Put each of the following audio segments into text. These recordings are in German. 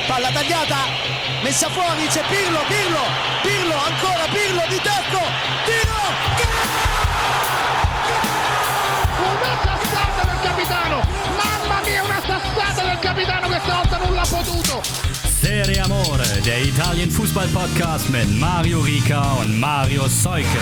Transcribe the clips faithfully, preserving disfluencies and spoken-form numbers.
palla tagliata, messa fuori, c'è Pirlo, Pirlo, Pirlo, ancora Pirlo di tacco, tiro, una sassata del capitano, mamma mia, una sassata del capitano, questa volta non l'ha potuto. Serie Amore, der Italien-Fußball-Podcast mit Mario Rica und Mario Seuke.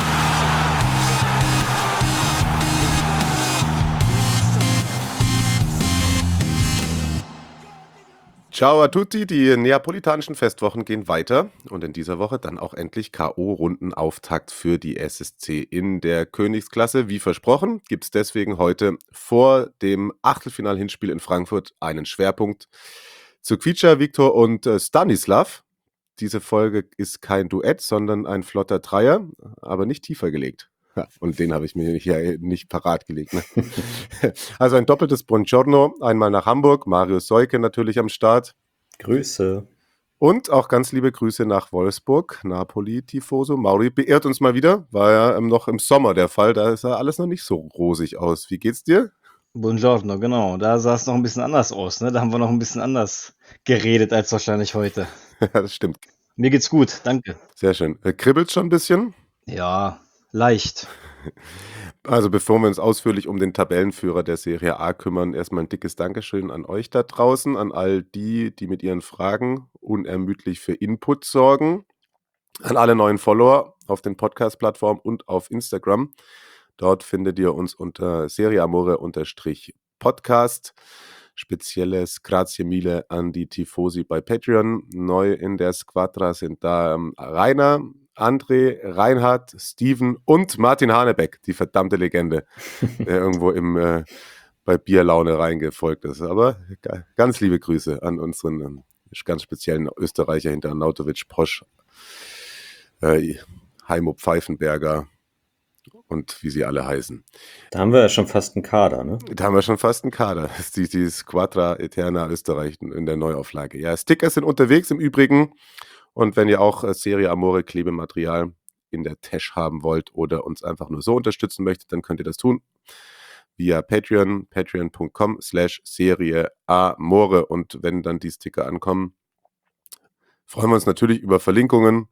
Ciao a tutti, die neapolitanischen Festwochen gehen weiter und in dieser Woche dann auch endlich K O-Rundenauftakt für die S S C in der Königsklasse. Wie versprochen, gibt es deswegen heute vor dem Achtelfinal-Hinspiel in Frankfurt einen Schwerpunkt zu Kvicha, Viktor und äh, Stanislav. Diese Folge ist kein Duett, sondern ein flotter Dreier, aber nicht tiefer gelegt. Ja, und den habe ich mir hier nicht parat gelegt. Ne? Also ein doppeltes Buongiorno, einmal nach Hamburg, Mario Seuke natürlich am Start. Grüße. Und auch ganz liebe Grüße nach Wolfsburg, Napoli, Tifoso. Mauri beehrt uns mal wieder, war ja ähm, noch im Sommer der Fall, da sah alles noch nicht so rosig aus. Wie geht's dir? Buongiorno, genau. Da sah es noch ein bisschen anders aus, ne? Da haben wir noch ein bisschen anders geredet als wahrscheinlich heute. Ja, das stimmt. Mir geht's gut, danke. Sehr schön. Äh, Kribbelt's schon ein bisschen? Ja, leicht. Also bevor wir uns ausführlich um den Tabellenführer der Serie A kümmern, erstmal ein dickes Dankeschön an euch da draußen, an all die, die mit ihren Fragen unermüdlich für Input sorgen, an alle neuen Follower auf den Podcast-Plattformen und auf Instagram. Dort findet ihr uns unter serieamore-podcast. Spezielles Grazie mille an die Tifosi bei Patreon. Neu in der Squadra sind da ähm, Rainer, André, Reinhard, Steven und Martin Hanebeck, die verdammte Legende, der irgendwo im, äh, bei Bierlaune reingefolgt ist. Aber g- ganz liebe Grüße an unseren ähm, ganz speziellen Österreicher hinter Nautovic, Posch, äh, Heimo Pfeifenberger und wie sie alle heißen. Da haben wir ja schon fast einen Kader, ne? Da haben wir schon fast einen Kader. Das ist die, die Squadra Eterna Österreich in der Neuauflage. Ja, Sticker sind unterwegs im Übrigen. Und wenn ihr auch äh, Serie Amore Klebematerial in der Tasche haben wollt oder uns einfach nur so unterstützen möchtet, dann könnt ihr das tun via Patreon, patreon.com slash Serie Amore. Und wenn dann die Sticker ankommen, freuen wir uns natürlich über Verlinkungen.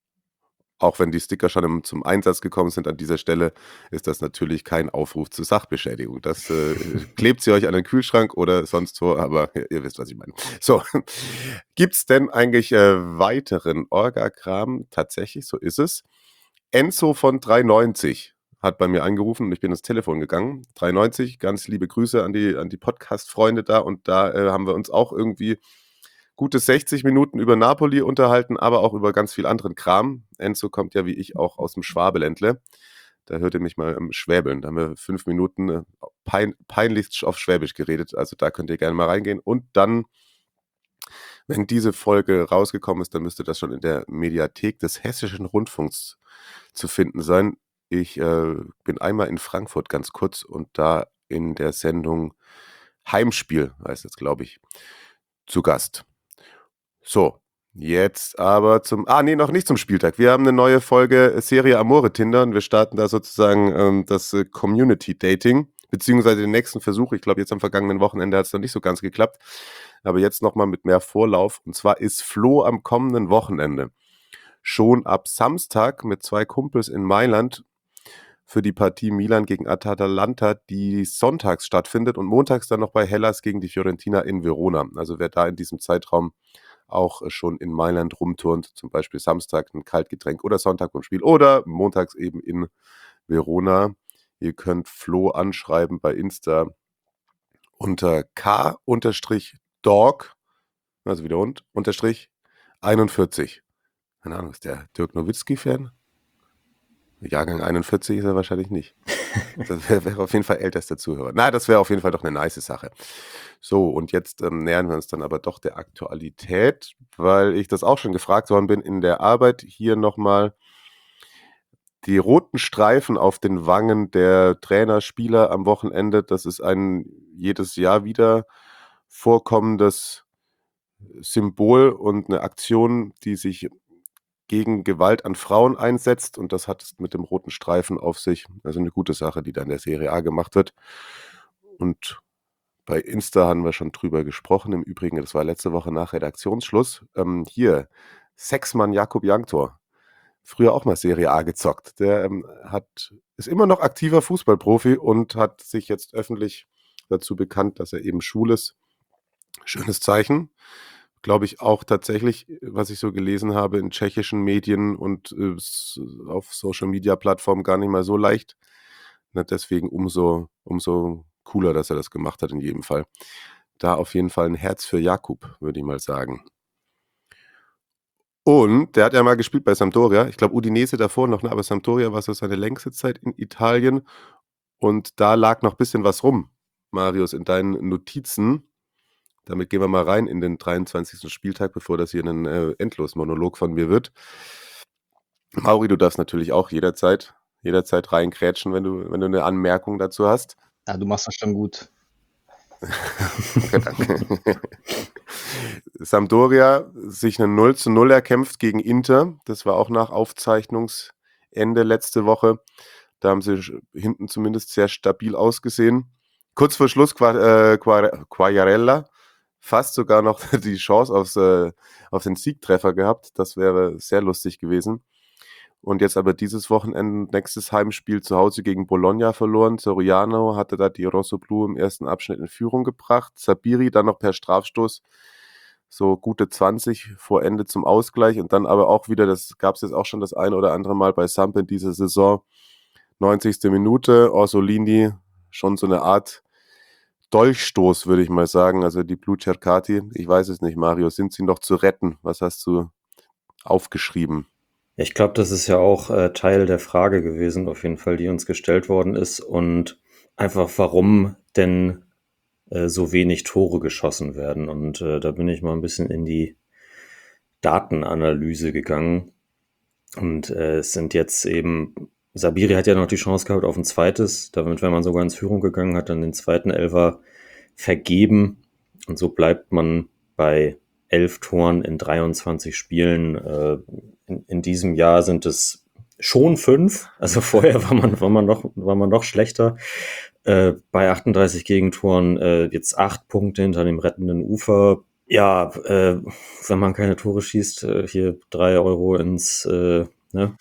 Auch wenn die Sticker schon im, zum Einsatz gekommen sind an dieser Stelle, ist das natürlich kein Aufruf zur Sachbeschädigung. Das äh, klebt sie euch an den Kühlschrank oder sonst wo, aber ihr, ihr wisst, was ich meine. So, gibt es denn eigentlich äh, weiteren Orga-Kram? Tatsächlich, so ist es. Enzo von drei neunzig hat bei mir angerufen und ich bin ins Telefon gegangen. drei neunzig, ganz liebe Grüße an die, an die Podcast-Freunde da und da äh, haben wir uns auch irgendwie gute sechzig Minuten über Napoli unterhalten, aber auch über ganz viel anderen Kram. Enzo kommt ja wie ich auch aus dem Schwabeländle. Da hört ihr mich mal ähm, schwäbeln. Da haben wir fünf Minuten äh, pein, peinlichst auf Schwäbisch geredet. Also da könnt ihr gerne mal reingehen. Und dann, wenn diese Folge rausgekommen ist, dann müsste das schon in der Mediathek des Hessischen Rundfunks zu finden sein. Ich äh, bin einmal in Frankfurt ganz kurz und da in der Sendung Heimspiel, heißt es, glaube ich, zu Gast. So, jetzt aber zum, ah nee, noch nicht zum Spieltag. Wir haben eine neue Folge Serie Amore Tinder und wir starten da sozusagen ähm, das äh, Community Dating, beziehungsweise den nächsten Versuch. Ich glaube, jetzt am vergangenen Wochenende hat es noch nicht so ganz geklappt, aber jetzt nochmal mit mehr Vorlauf. Und zwar ist Flo am kommenden Wochenende schon ab Samstag mit zwei Kumpels in Mailand für die Partie Milan gegen Atalanta, die sonntags stattfindet und montags dann noch bei Hellas gegen die Fiorentina in Verona. Also wer da in diesem Zeitraum auch schon in Mailand rumturnt, zum Beispiel Samstag ein Kaltgetränk oder Sonntag beim Spiel oder montags eben in Verona. Ihr könnt Flo anschreiben bei Insta unter K-Dog, also wieder und, unterstrich einundvierzig. Keine Ahnung, ist der Dirk Nowitzki-Fan? Jahrgang einundvierzig ist er wahrscheinlich nicht. Das wäre wär auf jeden Fall ältester Zuhörer. Na, das wäre auf jeden Fall doch eine nice Sache. So, und jetzt ähm, nähern wir uns dann aber doch der Aktualität, weil ich das auch schon gefragt worden bin in der Arbeit. Hier nochmal die roten Streifen auf den Wangen der Trainer, Spieler am Wochenende. Das ist ein jedes Jahr wieder vorkommendes Symbol und eine Aktion, die sich gegen Gewalt an Frauen einsetzt und das hat es mit dem roten Streifen auf sich. Also eine gute Sache, die da in der Serie A gemacht wird. Und Bei Insta haben wir schon drüber gesprochen. Im Übrigen, das war letzte Woche nach Redaktionsschluss. Ähm, hier, Sechsmann Jakub Janktor. Früher auch mal Serie A gezockt. Der ähm, hat, ist immer noch aktiver Fußballprofi und hat sich jetzt öffentlich dazu bekannt, dass er eben schwul ist. Schönes Zeichen. Glaube ich auch tatsächlich, was ich so gelesen habe in tschechischen Medien und äh, s- auf Social-Media-Plattformen gar nicht mal so leicht. Ne, deswegen umso, umso cooler, dass er das gemacht hat in jedem Fall. Da auf jeden Fall ein Herz für Jakub, würde ich mal sagen. Und der hat ja mal gespielt bei Sampdoria. Ich glaube, Udinese davor noch, ne? Aber Sampdoria war so seine längste Zeit in Italien. Und da lag noch ein bisschen was rum, Marius, in deinen Notizen. Damit gehen wir mal rein in den dreiundzwanzigsten Spieltag, bevor das hier ein äh, Endlosmonolog von mir wird. Mauri, du darfst natürlich auch jederzeit, jederzeit reinkrätschen, wenn du, wenn du eine Anmerkung dazu hast. Ja, du machst das schon gut. Danke, danke. Sampdoria sich eine null zu null erkämpft gegen Inter. Das war auch nach Aufzeichnungsende letzte Woche. Da haben sie hinten zumindest sehr stabil ausgesehen. Kurz vor Schluss Qua- äh, Qua- Quagliarella fast sogar noch die Chance aufs, äh, auf den Siegtreffer gehabt. Das wäre sehr lustig gewesen. Und jetzt aber dieses Wochenende, nächstes Heimspiel zu Hause gegen Bologna verloren. Soriano hatte da die Rossoblu im ersten Abschnitt in Führung gebracht. Sabiri dann noch per Strafstoß so gute zwanzig vor Ende zum Ausgleich. Und dann aber auch wieder, das gab es jetzt auch schon das ein oder andere Mal bei Samp in dieser Saison, neunzigste Minute, Orsolini, schon so eine Art Dolchstoß, würde ich mal sagen. Also die Blu Cercati, ich weiß es nicht, Mario, sind sie noch zu retten? Was hast du aufgeschrieben? Ich glaube, das ist ja auch äh, Teil der Frage gewesen, auf jeden Fall, die uns gestellt worden ist. Und einfach, warum denn äh, so wenig Tore geschossen werden. Und äh, da bin ich mal ein bisschen in die Datenanalyse gegangen. Und äh, es sind jetzt eben, Sabiri hat ja noch die Chance gehabt auf ein zweites. Damit wäre man sogar ins Führung gegangen, hat dann den zweiten Elfer vergeben. Und so bleibt man bei elf Toren in dreiundzwanzig Spielen. Äh, in, in diesem Jahr sind es schon fünf. Also vorher war man, war man, noch, war man noch schlechter. Äh, bei achtunddreißig Gegentoren äh, jetzt acht Punkte hinter dem rettenden Ufer. Ja, äh, wenn man keine Tore schießt, äh, hier drei Euro ins, äh, ne?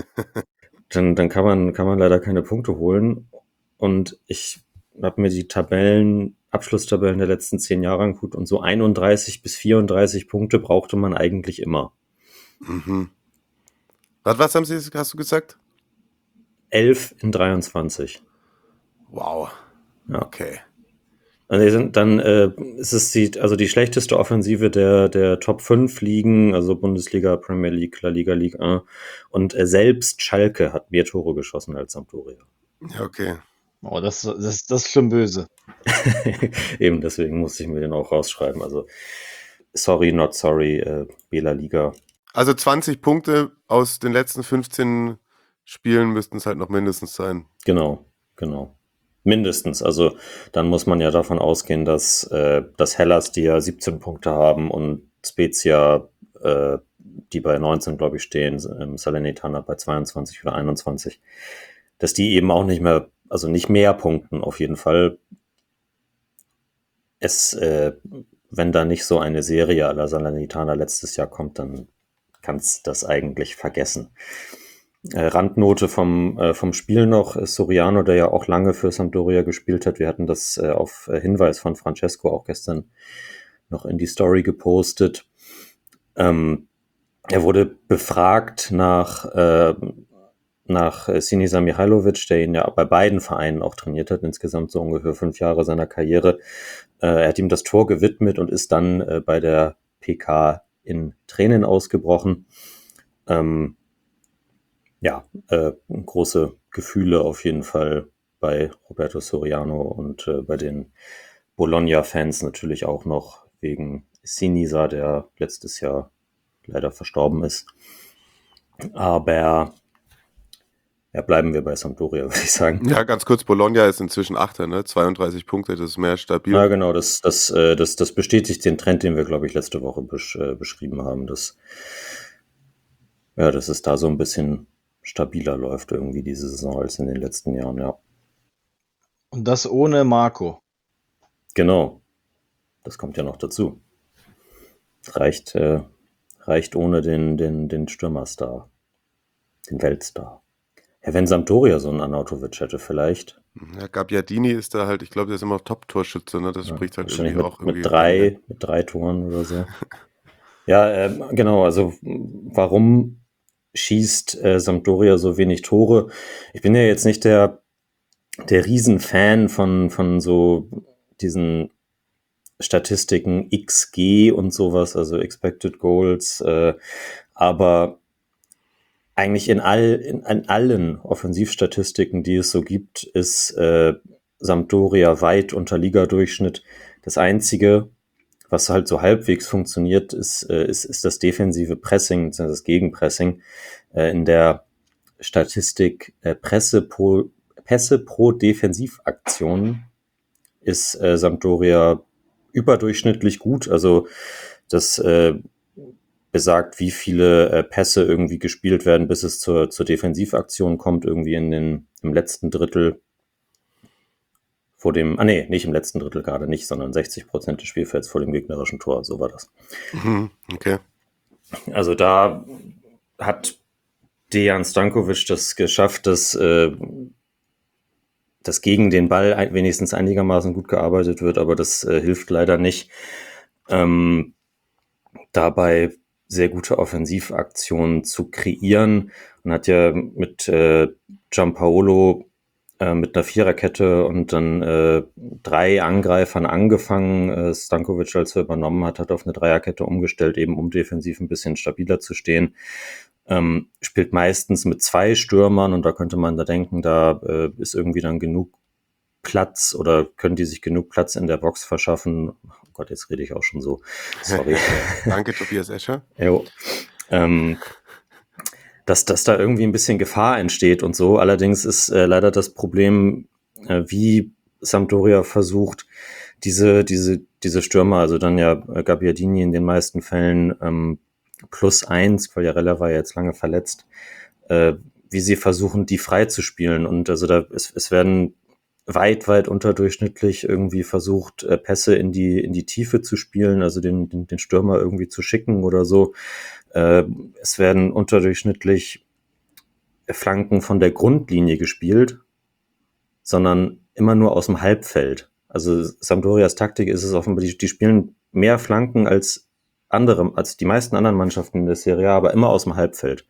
dann, dann kann man, kann man leider keine Punkte holen. Und ich habe mir die Tabellen, Abschlusstabellen der letzten zehn Jahre angeguckt und so einunddreißig bis vierunddreißig Punkte brauchte man eigentlich immer. Mhm. Was, was haben Sie, hast du gesagt? elf in dreiundzwanzig. Wow. Ja. Okay. Also die sind, dann äh, ist es die, also die schlechteste Offensive der, der Top fünf Ligen, also Bundesliga, Premier League, La Liga, Ligue eins. Und äh, selbst Schalke hat mehr Tore geschossen als Sampdoria. Ja, okay. Oh, das, das, das ist schon böse. Eben deswegen musste ich mir den auch rausschreiben. Also sorry, not sorry, äh, Bela Liga. Also zwanzig Punkte aus den letzten fünfzehn Spielen müssten es halt noch mindestens sein. Genau, genau. Mindestens. Also dann muss man ja davon ausgehen, dass, äh, dass Hellas, die ja siebzehn Punkte haben, und Spezia, äh, die bei neunzehn, glaube ich, stehen, ähm, Salernitana bei zweiundzwanzig oder einundzwanzig, dass die eben auch nicht mehr, also nicht mehr punkten auf jeden Fall. Es, äh, wenn da nicht so eine Serie à la Salernitana letztes Jahr kommt, dann kannst du das eigentlich vergessen. Äh, Randnote vom, äh, vom Spiel noch ist Soriano, der ja auch lange für Sampdoria gespielt hat. Wir hatten das äh, auf äh, Hinweis von Francesco auch gestern noch in die Story gepostet. Ähm, er wurde befragt nach, äh, nach Sinisa Mihajlovic, der ihn ja bei beiden Vereinen auch trainiert hat, insgesamt so ungefähr fünf Jahre seiner Karriere. Äh, er hat ihm das Tor gewidmet und ist dann äh, bei der P K in Tränen ausgebrochen. Ähm, ja, äh, große Gefühle auf jeden Fall bei Roberto Soriano und äh, bei den Bologna-Fans natürlich auch noch wegen Sinisa, der letztes Jahr leider verstorben ist. Aber ja, bleiben wir bei Sampdoria, würde ich sagen. Ja, ganz kurz, Bologna ist inzwischen Achter, ne? zweiunddreißig Punkte, das ist mehr stabil. Ja, genau, das, das, äh, das, das bestätigt den Trend, den wir, glaube ich, letzte Woche besch- äh, beschrieben haben, dass, ja, dass es da so ein bisschen stabiler läuft irgendwie diese Saison als in den letzten Jahren, ja. Und das ohne Marco. Genau. Das kommt ja noch dazu. Reicht, äh, reicht ohne den, den, den Stürmerstar, den Weltstar. Ja, wenn Sampdoria so einen Arnautovic hätte, vielleicht. Ja, Gabbiadini ist da halt, ich glaube, der ist immer Top-Torschütze, ne? Das Ja, spricht halt wahrscheinlich irgendwie mit, auch irgendwie. mit drei, mit drei Toren oder so. Ja, äh, genau, also warum schießt äh, Sampdoria so wenig Tore? Ich bin ja jetzt nicht der, der Riesenfan von, von so diesen Statistiken X G und sowas, also Expected Goals, äh, aber eigentlich in, all, in, in allen Offensivstatistiken, die es so gibt, ist äh, Sampdoria weit unter Ligadurchschnitt. Das Einzige, was halt so halbwegs funktioniert, ist, äh, ist, ist das defensive Pressing, das Gegenpressing. Äh, in der Statistik äh, Presse pro, Pässe pro Defensivaktion ist äh, Sampdoria überdurchschnittlich gut. Also das äh, besagt, wie viele äh, Pässe irgendwie gespielt werden, bis es zur, zur Defensivaktion kommt, irgendwie in den, im letzten Drittel vor dem, ah nee, nicht im letzten Drittel gerade nicht, sondern sechzig Prozent des Spielfelds vor dem gegnerischen Tor, so war das. Mhm, okay. Also da hat Dejan Stankovic das geschafft, dass, äh, dass gegen den Ball ein, wenigstens einigermaßen gut gearbeitet wird, aber das äh, hilft leider nicht. Ähm, dabei sehr gute Offensivaktionen zu kreieren und hat ja mit äh, Gianpaolo äh, mit einer Viererkette und dann äh, drei Angreifern angefangen. Äh, Stankovic, als er übernommen hat, hat auf eine Dreierkette umgestellt, eben um defensiv ein bisschen stabiler zu stehen. Ähm, spielt meistens mit zwei Stürmern und da könnte man da denken, da äh, ist irgendwie dann genug Platz oder können die sich genug Platz in der Box verschaffen. Oh Gott, jetzt rede ich auch schon so. Sorry. Danke, Tobias Escher. Jo. Ähm, dass, dass da irgendwie ein bisschen Gefahr entsteht und so. Allerdings ist äh, leider das Problem, äh, wie Sampdoria versucht, diese, diese, diese Stürmer, also dann ja Gabbiadini in den meisten Fällen ähm, plus eins, weil Jarella war ja jetzt lange verletzt, äh, wie sie versuchen, die frei zu spielen. Und also da es, es werden weit, weit unterdurchschnittlich irgendwie versucht, äh, Pässe in die, in die Tiefe zu spielen, also den, den, den Stürmer irgendwie zu schicken oder so. Äh, es werden unterdurchschnittlich Flanken von der Grundlinie gespielt, sondern immer nur aus dem Halbfeld. Also Sampdorias Taktik ist es offenbar, die, die spielen mehr Flanken als andere, als die meisten anderen Mannschaften in der Serie A, aber immer aus dem Halbfeld.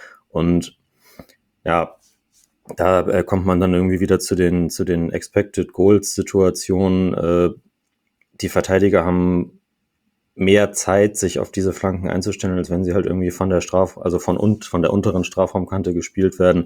Und ja, da äh, kommt man dann irgendwie wieder zu den, zu den Expected Goals Situationen. Äh, die Verteidiger haben mehr Zeit, sich auf diese Flanken einzustellen, als wenn sie halt irgendwie von der Straf, also von und von der unteren Strafraumkante gespielt werden.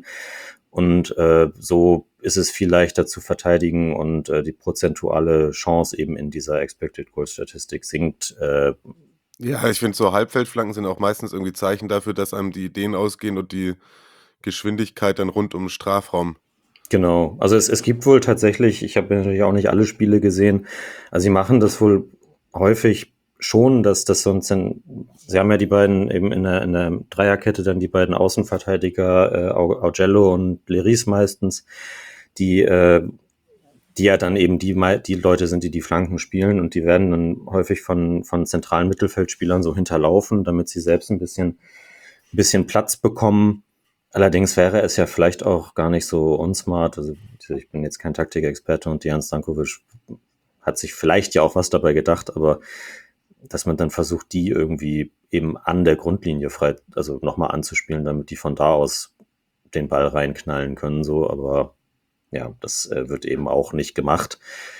Und äh, so ist es viel leichter zu verteidigen und äh, die prozentuale Chance eben in dieser Expected Goals Statistik sinkt. Äh, Ja, ich finde, so Halbfeldflanken sind auch meistens irgendwie Zeichen dafür, dass einem die Ideen ausgehen und die Geschwindigkeit dann rund um den Strafraum. Genau, also es, es gibt wohl tatsächlich, ich habe natürlich auch nicht alle Spiele gesehen, also sie machen das wohl häufig schon, dass das sonst, in, sie haben ja die beiden eben in der, in der Dreierkette dann die beiden Außenverteidiger, äh, Augello und Leris meistens, die äh, die ja dann eben die, die Leute sind, die die Flanken spielen und die werden dann häufig von, von zentralen Mittelfeldspielern so hinterlaufen, damit sie selbst ein bisschen, ein bisschen Platz bekommen. Allerdings wäre es ja vielleicht auch gar nicht so unsmart, also ich bin jetzt kein Taktikexperte und Dejan Stankovic hat sich vielleicht ja auch was dabei gedacht, aber dass man dann versucht, die irgendwie eben an der Grundlinie frei, also nochmal anzuspielen, damit die von da aus den Ball reinknallen können, so, aber ja, das äh, wird eben auch nicht gemacht,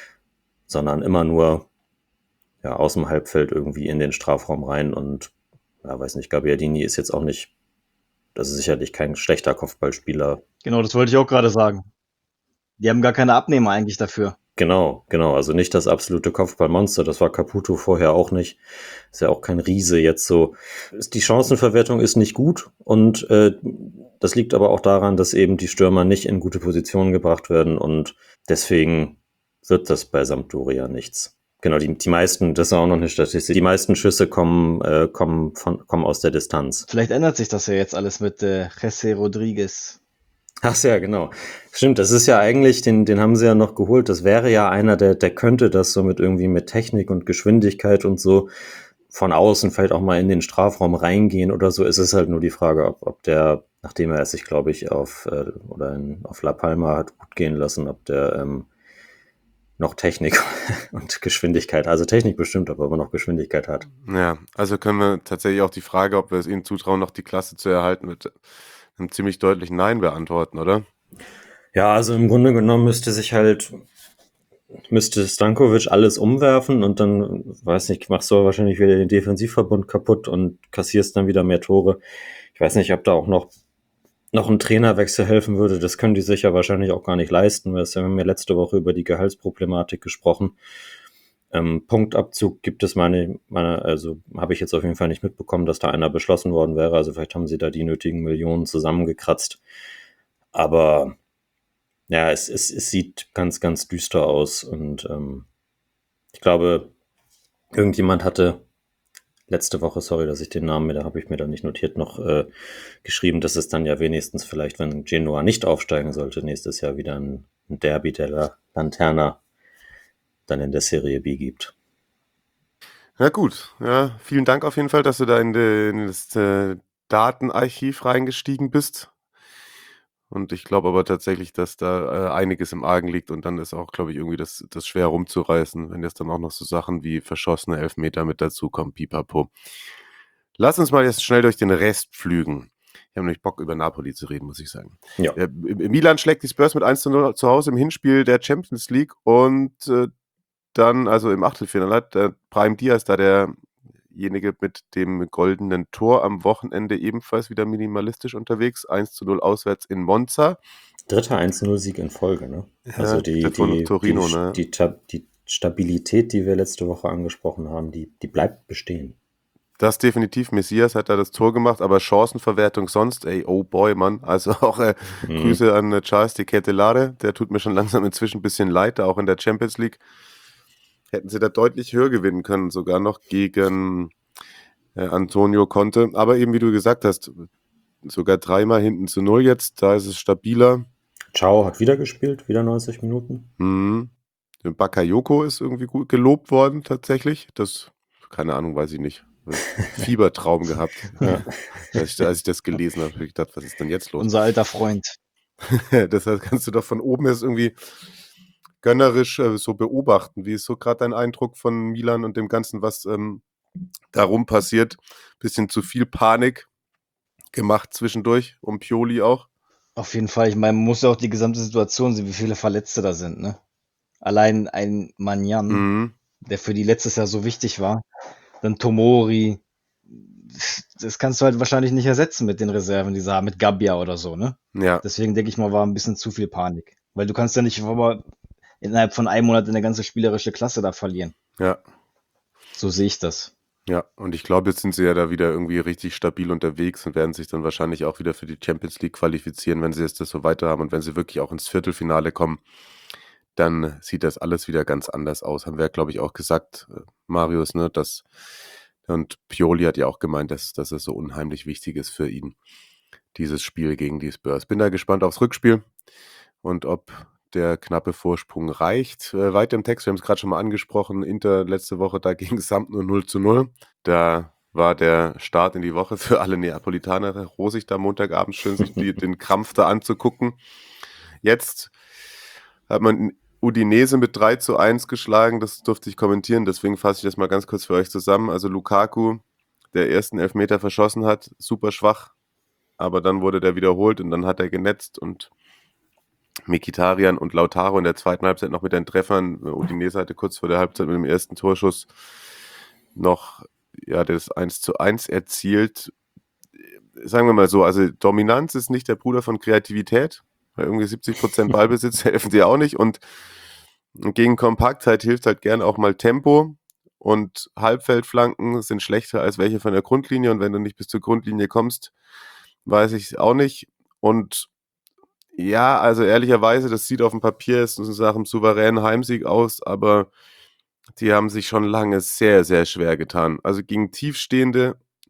sondern immer nur ja, aus dem Halbfeld irgendwie in den Strafraum rein und ja, weiß nicht, Gabbiadini ist jetzt auch nicht, das ist sicherlich kein schlechter Kopfballspieler. Genau, das wollte ich auch gerade sagen. Die haben gar keine Abnehmer eigentlich dafür. Genau, genau, also nicht das absolute Kopfballmonster, das war Caputo vorher auch nicht, ist ja auch kein Riese jetzt so. Die Chancenverwertung ist nicht gut und äh, das liegt aber auch daran, dass eben die Stürmer nicht in gute Positionen gebracht werden und deswegen wird das bei Sampdoria nichts. Genau, die, die meisten, das ist auch noch eine Statistik, die meisten Schüsse kommen, äh, kommen, von, kommen aus der Distanz. Vielleicht ändert sich das ja jetzt alles mit äh, Jesse Rodriguez. Ach ja, genau. Stimmt, das ist ja eigentlich, den, den haben sie ja noch geholt. Das wäre ja einer, der, der könnte das so mit irgendwie mit Technik und Geschwindigkeit und so von außen vielleicht auch mal in den Strafraum reingehen oder so. Es ist halt nur die Frage, ob, ob der, nachdem er es sich, glaube ich, auf, äh, oder in, auf La Palma hat gut gehen lassen, ob der ähm, noch Technik und Geschwindigkeit, also Technik bestimmt, ob er aber noch Geschwindigkeit hat. Ja, also können wir tatsächlich auch die Frage, ob wir es ihnen zutrauen, noch die Klasse zu erhalten, mit einem ziemlich deutlichen Nein beantworten, oder? Ja, also im Grunde genommen müsste sich halt, müsste Stankovic alles umwerfen und dann, weiß nicht, machst du wahrscheinlich wieder den Defensivverbund kaputt und kassierst dann wieder mehr Tore. Ich weiß nicht, ob da auch noch, noch ein Trainerwechsel helfen würde. Das können die sich ja wahrscheinlich auch gar nicht leisten. Wir haben ja letzte Woche über die Gehaltsproblematik gesprochen. Ähm, Punktabzug gibt es meine, meine, also habe ich jetzt auf jeden Fall nicht mitbekommen, dass da einer beschlossen worden wäre. Also vielleicht haben sie da die nötigen Millionen zusammengekratzt. Aber ja, es, es, es sieht ganz, ganz düster aus und ähm, ich glaube, irgendjemand hatte letzte Woche, sorry, dass ich den Namen, da habe ich mir dann nicht notiert, noch äh, geschrieben, dass es dann ja wenigstens vielleicht, wenn Genoa nicht aufsteigen sollte, nächstes Jahr wieder ein, ein Derby der Lanterna dann in der Serie B gibt. Ja gut, ja, vielen Dank auf jeden Fall, dass du da in, de, in das äh, Datenarchiv reingestiegen bist. Und ich glaube aber tatsächlich, dass da äh, einiges im Argen liegt und dann ist auch, glaube ich, irgendwie das, das schwer rumzureißen, wenn jetzt dann auch noch so Sachen wie verschossene Elfmeter mit dazukommen, pipapo. Lass uns mal jetzt schnell durch den Rest pflügen. Ich habe nämlich Bock, über Napoli zu reden, muss ich sagen. Ja. Äh, Milan schlägt die Spurs mit eins zu null zu Hause im Hinspiel der Champions League und äh, dann, also im Achtelfinale, hat der Brahim Diaz da derjenige mit dem goldenen Tor am Wochenende ebenfalls wieder minimalistisch unterwegs. eins zu null auswärts in Monza. Dritter eins zu null Sieg in Folge, ne? Ja, also die, der von die, Torino, die, ne? die, die, die Stabilität, die wir letzte Woche angesprochen haben, die, die bleibt bestehen. Das definitiv. Messias hat da das Tor gemacht, aber Chancenverwertung sonst, ey, oh boy, Mann. Also auch äh, Mhm. Grüße an äh, Charles de Ketelare. Der tut mir schon langsam inzwischen ein bisschen leid, da auch in der Champions League. Hätten sie da deutlich höher gewinnen können, sogar noch gegen äh, Antonio Conte. Aber eben, wie du gesagt hast, sogar dreimal hinten zu null jetzt, da ist es stabiler. Ciao hat wieder gespielt, wieder neunzig Minuten. Mhm. Bakayoko ist irgendwie gut gelobt worden, tatsächlich. Das, keine Ahnung, weiß ich nicht. Fiebertraum gehabt. Ja. Als, ich, als ich das gelesen habe, habe ich gedacht, was ist denn jetzt los? Unser alter Freund. Das heißt, kannst du doch von oben jetzt irgendwie gönnerisch äh, so beobachten. Wie ist so gerade dein Eindruck von Milan und dem Ganzen, was ähm, darum passiert? Bisschen zu viel Panik gemacht zwischendurch, um Pioli auch. Auf jeden Fall. Ich meine, man muss ja auch die gesamte Situation sehen, wie viele Verletzte da sind, ne? Allein ein Manjan, Mhm. der für die letztes Jahr so wichtig war. Dann Tomori. Das kannst du halt wahrscheinlich nicht ersetzen mit den Reserven, die sie haben, mit Gabbia oder so, ne? Ja, Deswegen denke ich mal, war ein bisschen zu viel Panik. Weil du kannst ja nicht aber innerhalb von einem Monat eine ganze spielerische Klasse da verlieren. ja. So sehe ich das. Ja, und ich glaube, jetzt sind sie ja da wieder irgendwie richtig stabil unterwegs und werden sich dann wahrscheinlich auch wieder für die Champions League qualifizieren, wenn sie jetzt das so weiter haben und wenn sie wirklich auch ins Viertelfinale kommen, dann sieht das alles wieder ganz anders aus. Haben wir, ja, glaube ich, auch gesagt, äh, Marius, ne, dass und Pioli hat ja auch gemeint, dass, dass es so unheimlich wichtig ist für ihn, dieses Spiel gegen die Spurs. Bin da gespannt aufs Rückspiel und ob der knappe Vorsprung reicht. Äh, weiter im Text, wir haben es gerade schon mal angesprochen, Inter letzte Woche da gegen Samt nur null zu null. Da war der Start in die Woche für alle Neapolitaner rosig, da Montagabend schön die, den Krampf da anzugucken. Jetzt hat man Udinese mit drei zu eins geschlagen, das durfte ich kommentieren, deswegen fasse ich das mal ganz kurz für euch zusammen. Also Lukaku, der ersten Elfmeter verschossen hat, super schwach, aber dann wurde der wiederholt und dann hat er genetzt und Mkhitaryan und Lautaro in der zweiten Halbzeit noch mit den Treffern. Udinese hatte kurz vor der Halbzeit mit dem ersten Torschuss noch ja, das eins zu eins erzielt. Sagen wir mal so, also Dominanz ist nicht der Bruder von Kreativität, weil irgendwie siebzig Prozent Ballbesitz helfen dir auch nicht und gegen Kompaktheit hilft halt gern auch mal Tempo und Halbfeldflanken sind schlechter als welche von der Grundlinie und wenn du nicht bis zur Grundlinie kommst, weiß ich auch nicht und ja, also ehrlicherweise, das sieht auf dem Papier ist nach einem souveränen Heimsieg aus, aber die haben sich schon lange sehr, sehr schwer getan. Also gegen Tiefstehende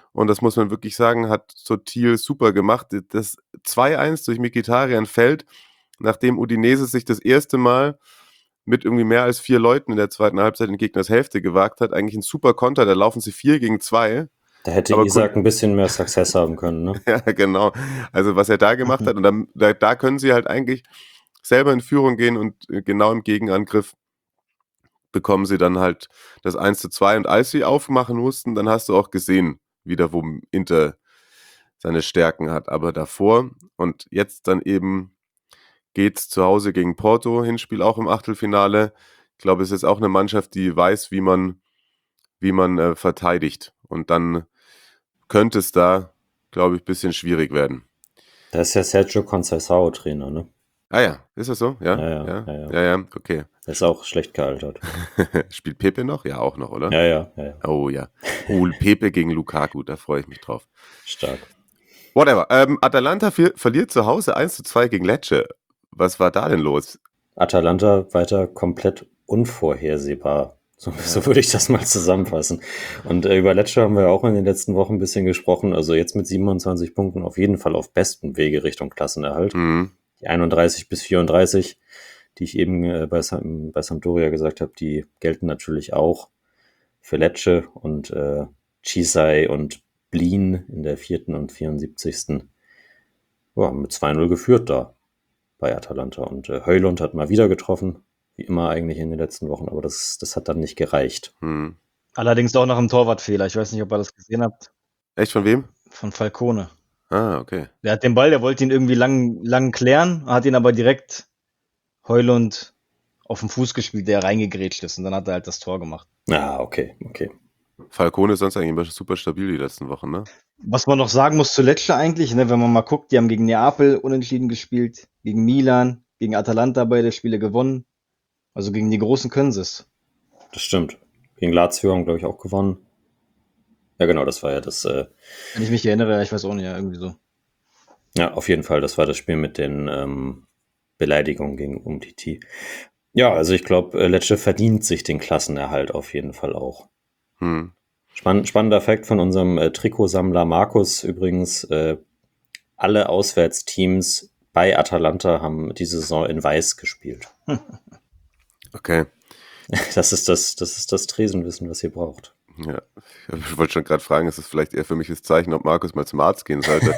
Und das muss man wirklich sagen, hat Sotil super gemacht. Das zwei eins durch Mkhitaryan fällt, nachdem Udinese sich das erste Mal mit irgendwie mehr als vier Leuten in der zweiten Halbzeit in Gegners Hälfte gewagt hat. Eigentlich ein super Konter, da laufen sie vier gegen zwei. Da hätte Aber Isak kun- ein bisschen mehr Success haben können, ne? Ja, genau. Also was er da gemacht hat. Und dann, da, da können sie halt eigentlich selber in Führung gehen und genau im Gegenangriff bekommen sie dann halt das eins zu zwei. Und als sie aufmachen mussten, dann hast du auch gesehen, wieder wo Inter seine Stärken hat. Aber davor und jetzt dann eben geht's zu Hause gegen Porto, Hinspiel auch im Achtelfinale. Ich glaube, es ist auch eine Mannschaft, die weiß, wie man, wie man äh, verteidigt. Und dann könnte es da, glaube ich, ein bisschen schwierig werden. Da ist ja Sergio Conceição Trainer, ne? Ah ja, ist das so? Ja, Ja, ja, ja, ja, ja. ja, ja, okay. Der ist auch schlecht gealtert. Spielt Pepe noch? Ja, auch noch, oder? Ja, ja, ja, ja. Oh ja. Oh, Pepe gegen Lukaku, da freue ich mich drauf. Stark. Whatever. Ähm, Atalanta fi- verliert zu Hause eins zu zwei gegen Lecce. Was war da denn los? Atalanta weiter komplett unvorhersehbar. So, so würde ich das mal zusammenfassen. Und äh, über Lecce haben wir ja auch in den letzten Wochen ein bisschen gesprochen. Also jetzt mit siebenundzwanzig Punkten auf jeden Fall auf bestem Wege Richtung Klassenerhalt. Mhm. Die einunddreißig bis vierunddreißig, die ich eben äh, bei, Sam- bei Sampdoria gesagt habe, die gelten natürlich auch für Lecce und äh, Cisai und Blin in der vierten und vierundsiebzigsten Ja, mit zwei null geführt da bei Atalanta. Und äh, Højlund hat mal wieder getroffen, wie immer eigentlich in den letzten Wochen, aber das, das hat dann nicht gereicht. Mhm. Allerdings auch nach einem Torwartfehler. Ich weiß nicht, ob ihr das gesehen habt. Echt von wem? Von Falcone. Ah, okay. Der hat den Ball, der wollte ihn irgendwie lang, lang klären, hat ihn aber direkt Højlund auf den Fuß gespielt, der reingegrätscht ist. Und dann hat er halt das Tor gemacht. Ah, okay, okay. Falcone ist sonst eigentlich immer super stabil die letzten Wochen, ne? Was man noch sagen muss zu Lecce eigentlich, ne, wenn man mal guckt, die haben gegen Neapel unentschieden gespielt, gegen Milan, gegen Atalanta beide Spiele gewonnen. Also gegen die Großen können sie es. Das stimmt. Gegen Lazio haben, glaube ich, auch gewonnen. Ja, genau, das war ja das, äh, Wenn ich mich erinnere, ich weiß auch nicht, ja, irgendwie so. ja, auf jeden Fall, das war das Spiel mit den ähm, Beleidigungen gegen Umtiti. Ja, also ich glaube, äh, Lecce verdient sich den Klassenerhalt auf jeden Fall auch. Hm. Spann spannender Fakt von unserem äh, Trikotsammler Markus übrigens, äh, alle Auswärtsteams bei Atalanta haben diese Saison in Weiß gespielt. Okay. Das ist das, das ist das Tresenwissen, was ihr braucht. Ja. Ich wollte schon gerade fragen, ist es vielleicht eher für mich das Zeichen, ob Markus mal zum Arzt gehen sollte?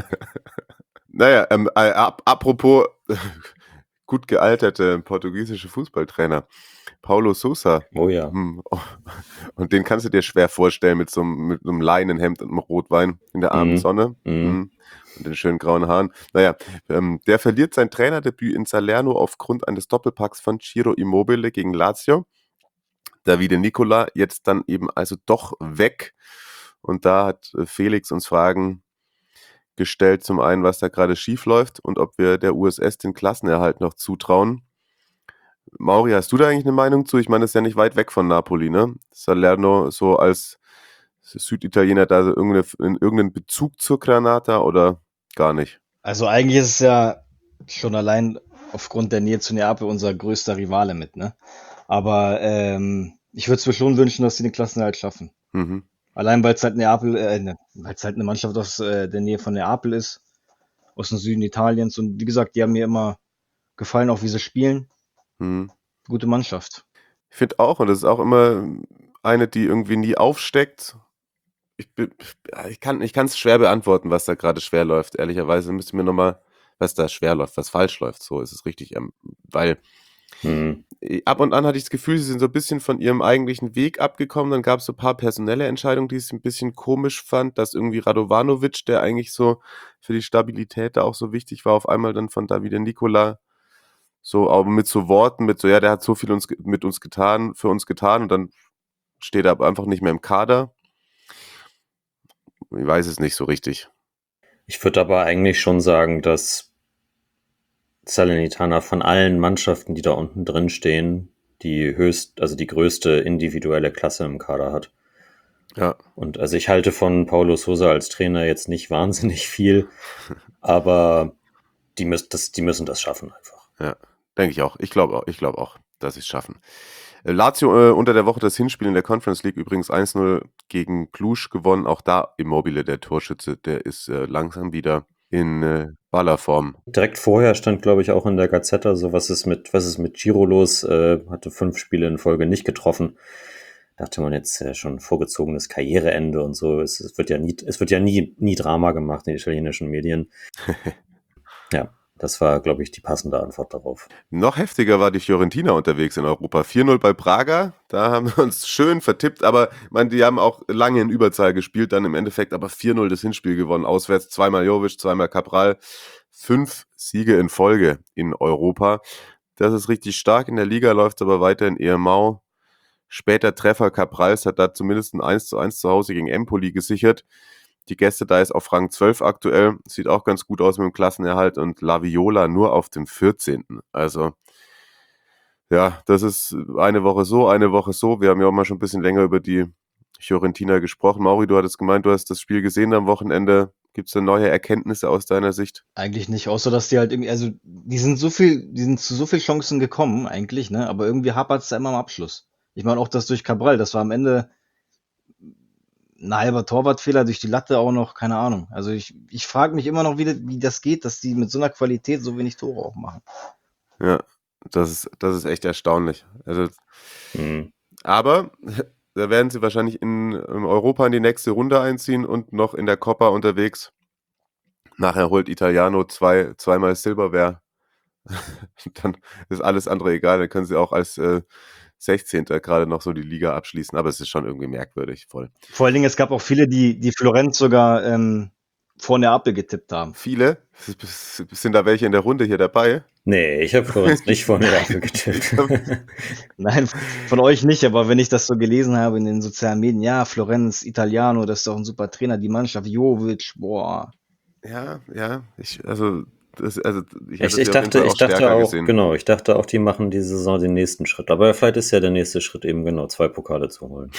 Naja, ähm, äh, ap apropos gut gealterte portugiesische Fußballtrainer. Paulo Sousa. Oh ja. Hm. Und den kannst du dir schwer vorstellen mit so einem, mit so einem Leinenhemd und einem Rotwein in der Abendsonne. Mhm. Mhm. Und den schönen grauen Haaren. Naja, ähm, der verliert sein Trainerdebüt in Salerno aufgrund eines Doppelpacks von Ciro Immobile gegen Lazio. Davide Nicola jetzt dann eben also doch weg. Und da hat äh, Felix uns Fragen gestellt, zum einen, was da gerade schief läuft und ob wir der U S S den Klassenerhalt noch zutrauen. Mauri, hast du da eigentlich eine Meinung zu? Ich meine, das ist ja nicht weit weg von Napoli, ne? Salerno so als Süditaliener da so irgendeine, irgendeinen Bezug zur Granata oder gar nicht? Also eigentlich ist es ja schon allein aufgrund der Nähe zu Neapel unser größter Rivale mit, ne? Aber ähm, ich würde es mir schon wünschen, dass sie den Klassenerhalt schaffen. Mhm. Allein weil es halt Neapel, äh, ne, weil es halt eine Mannschaft aus äh, der Nähe von Neapel ist, aus dem Süden Italiens. Und wie gesagt, die haben mir immer gefallen, auch wie sie spielen. Mhm. Gute Mannschaft. Ich finde auch, und das ist auch immer eine, die irgendwie nie aufsteckt. Ich, bin- ich kann ich es schwer beantworten, was da gerade schwer läuft. Ehrlicherweise müsste mir nochmal, was da schwer läuft, was falsch läuft. So ist es richtig. ähm, Weil Mhm. ab und an hatte ich das Gefühl, sie sind so ein bisschen von ihrem eigentlichen Weg abgekommen. Dann gab es so ein paar personelle Entscheidungen, die ich ein bisschen komisch fand, dass irgendwie Radovanovic, der eigentlich so für die Stabilität da auch so wichtig war, auf einmal dann von Davide Nicola so, aber mit so Worten, mit so, ja, der hat so viel uns, ge- mit uns getan, für uns getan und dann steht er aber einfach nicht mehr im Kader. Ich weiß es nicht so richtig. Ich würde aber eigentlich schon sagen, dass Salernitana von allen Mannschaften, die da unten drin stehen, die höchst, also die größte individuelle Klasse im Kader hat. Ja, Und also ich halte von Paulo Sousa als Trainer jetzt nicht wahnsinnig viel, aber die, müß, das, die müssen das schaffen einfach. ja, denke ich auch. Ich glaube auch, ich glaube auch, dass sie es schaffen. Äh, Lazio äh, unter der Woche das Hinspiel in der Conference League übrigens eins null gegen Cluj gewonnen. Auch da Immobile, der Torschütze, der ist äh, langsam wieder in äh, Ballerform. Direkt vorher stand, glaube ich, auch in der Gazzetta, so was ist mit, was ist mit Giro los, äh, hatte fünf Spiele in Folge nicht getroffen. Dachte man jetzt äh, schon vorgezogenes Karriereende und so. Es, es wird ja nie, es wird ja nie, nie Drama gemacht in den italienischen Medien. Ja, das war, glaube ich, die passende Antwort darauf. Noch heftiger war die Fiorentina unterwegs in Europa. vier null bei Braga, da haben wir uns schön vertippt, aber ich meine, die haben auch lange in Überzahl gespielt, dann im Endeffekt aber vier null das Hinspiel gewonnen, auswärts zweimal Jovic, zweimal Cabral, fünf Siege in Folge in Europa. Das ist richtig stark, in der Liga läuft es aber weiterhin eher mau. Später Treffer Caprals hat da zumindest ein eins zu eins zu Hause gegen Empoli gesichert. Die Gäste da ist auf Rang zwölf aktuell. Sieht auch ganz gut aus mit dem Klassenerhalt. Und La Viola nur auf dem vierzehnten Also, ja, das ist eine Woche so, eine Woche so. Wir haben ja auch mal schon ein bisschen länger über die Fiorentina gesprochen. Mauri, du hattest gemeint, du hast das Spiel gesehen am Wochenende. Gibt es da neue Erkenntnisse aus deiner Sicht? Eigentlich nicht, außer dass die halt irgendwie, also die sind so viel, die sind zu so viel Chancen gekommen, eigentlich, ne? Aber irgendwie hapert es da immer am Abschluss. Ich meine auch das durch Cabral, das war am Ende ein halber Torwartfehler durch die Latte auch noch, keine Ahnung. Also ich, ich frage mich immer noch, wie, das- wie das geht, dass die mit so einer Qualität so wenig Tore auch machen. Ja, das ist, das ist echt erstaunlich. Also, Hm. aber da werden sie wahrscheinlich in, in Europa in die nächste Runde einziehen und noch in der Coppa unterwegs. Nachher holt Italiano zwei, zweimal Silberware. Dann ist alles andere egal. Dann können sie auch als äh, sechzehnter gerade noch so die Liga abschließen. Aber es ist schon irgendwie merkwürdig, voll. Vor allen Dingen, es gab auch viele, die, die Florenz sogar ähm, vor Neapel getippt haben. Viele? Sind da welche in der Runde hier dabei? Nee, ich habe Florenz nicht vor mir dafür getippt. Nein, von euch nicht, aber wenn ich das so gelesen habe in den sozialen Medien, ja, Florenz, Italiano, das ist doch ein super Trainer, die Mannschaft, Jovic, boah. Ja, ja. Ich, also, das, also, ich, Ich, hätte ich sie auf jeden dachte, Fall ich dachte stärker auch, gesehen. genau, ich dachte auch, die machen diese Saison den nächsten Schritt. Aber vielleicht ist ja der nächste Schritt eben genau, zwei Pokale zu holen.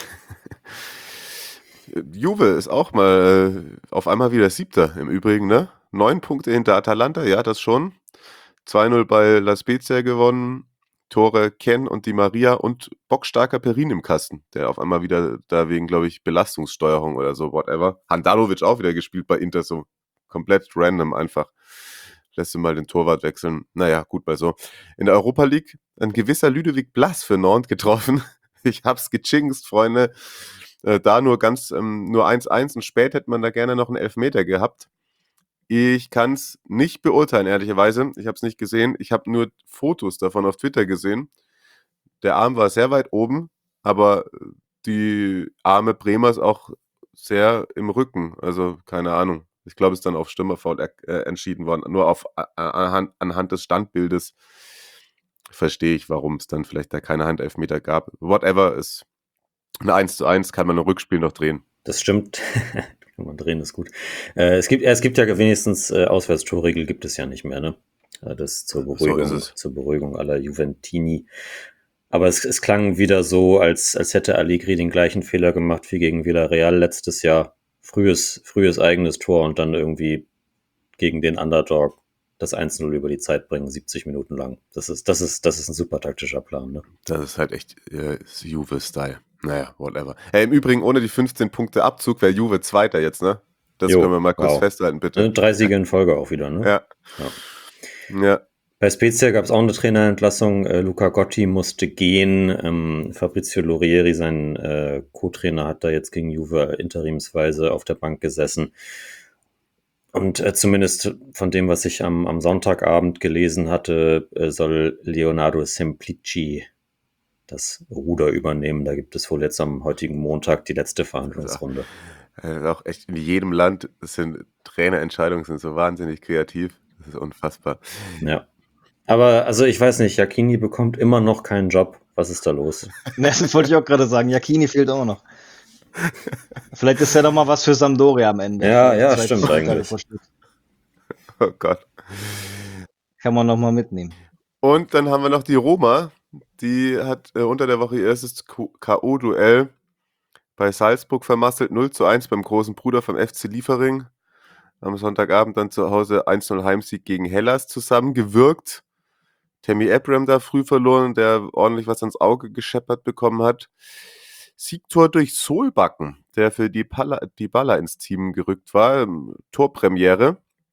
Juve ist auch mal äh, auf einmal wieder Siebter im Übrigen, ne? Neun Punkte hinter Atalanta, ja, das schon. zwei null bei La Spezia gewonnen. Tore Ken und Di Maria und bockstarker Perin im Kasten, der auf einmal wieder da wegen, glaube ich, Belastungssteuerung oder so, whatever. Handanovic auch wieder gespielt bei Inter, so komplett random einfach. Lässt du mal den Torwart wechseln. Naja, gut bei so. In der Europa League ein gewisser Ludovic Blas für Nantes getroffen. Ich hab's gejinxt, Freunde. Äh, da nur ganz, ähm, nur eins eins und spät hätte man da gerne noch einen Elfmeter gehabt. Ich kann es nicht beurteilen, ehrlicherweise. Ich habe es nicht gesehen. Ich habe nur Fotos davon auf Twitter gesehen. Der Arm war sehr weit oben, aber die Arme Bremers auch sehr im Rücken. Also keine Ahnung. Ich glaube, es ist dann auf Stürmerfoul er- äh, entschieden worden. Nur auf, äh, anhand, anhand des Standbildes verstehe ich, warum es dann vielleicht da keine Handelfmeter gab. Whatever, ist ein eins zu eins, kann man ein Rückspiel noch drehen. Das stimmt. Kann man drehen, ist gut. Äh, es gibt, es gibt ja wenigstens äh, Auswärtstorregel gibt es ja nicht mehr, ne? Äh, Das zur So Beruhigung, ist es. zur Beruhigung aller Juventini. Aber es, es klang wieder so, als, als hätte Allegri den gleichen Fehler gemacht wie gegen Villarreal letztes Jahr. Frühes, frühes eigenes Tor und dann irgendwie gegen den Underdog das eins null über die Zeit bringen, siebzig Minuten lang. Das ist, das ist, das ist ein super taktischer Plan, ne? Das ist halt echt äh, Juve-Style. Naja, whatever. Äh, Im Übrigen, ohne die fünfzehn Punkte Abzug wäre Juve Zweiter jetzt, ne? Das Jo, können wir mal kurz wow. festhalten, bitte. Äh, Drei Siege in Folge auch wieder, ne? Ja. Ja. Ja. Bei Spezia gab es auch eine Trainerentlassung. Äh, Luca Gotti musste gehen. Ähm, Fabrizio Lorieri, sein äh, Co-Trainer, hat da jetzt gegen Juve interimsweise auf der Bank gesessen. Und äh, zumindest von dem, was ich am, am Sonntagabend gelesen hatte, äh, soll Leonardo Semplici das Ruder übernehmen. Da gibt es wohl jetzt am heutigen Montag die letzte Verhandlungsrunde. Äh, auch echt in jedem Land sind Trainerentscheidungen sind so wahnsinnig kreativ. Das ist unfassbar. Ja. Aber also ich weiß nicht, Jacchini bekommt immer noch keinen Job. Was ist da los? Das wollte ich auch gerade sagen. Jacchini fehlt auch noch. Vielleicht ist ja noch mal was für Sampdoria am Ende. Ja, ja, Vielleicht stimmt Pokale eigentlich. versteckt. Oh Gott. Kann man noch mal mitnehmen. Und dann haben wir noch die Roma. Die hat äh, unter der Woche ihr erstes K O-Duell bei Salzburg vermasselt. null zu eins beim großen Bruder vom F C Liefering. Am Sonntagabend dann zu Hause eins null Heimsieg gegen Hellas zusammengewirkt. Tammy Abraham da früh verloren, der ordentlich was ans Auge gescheppert bekommen hat. Siegtor durch Solbakken, der für die Palla, die Baller ins Team gerückt war. Torpremiere.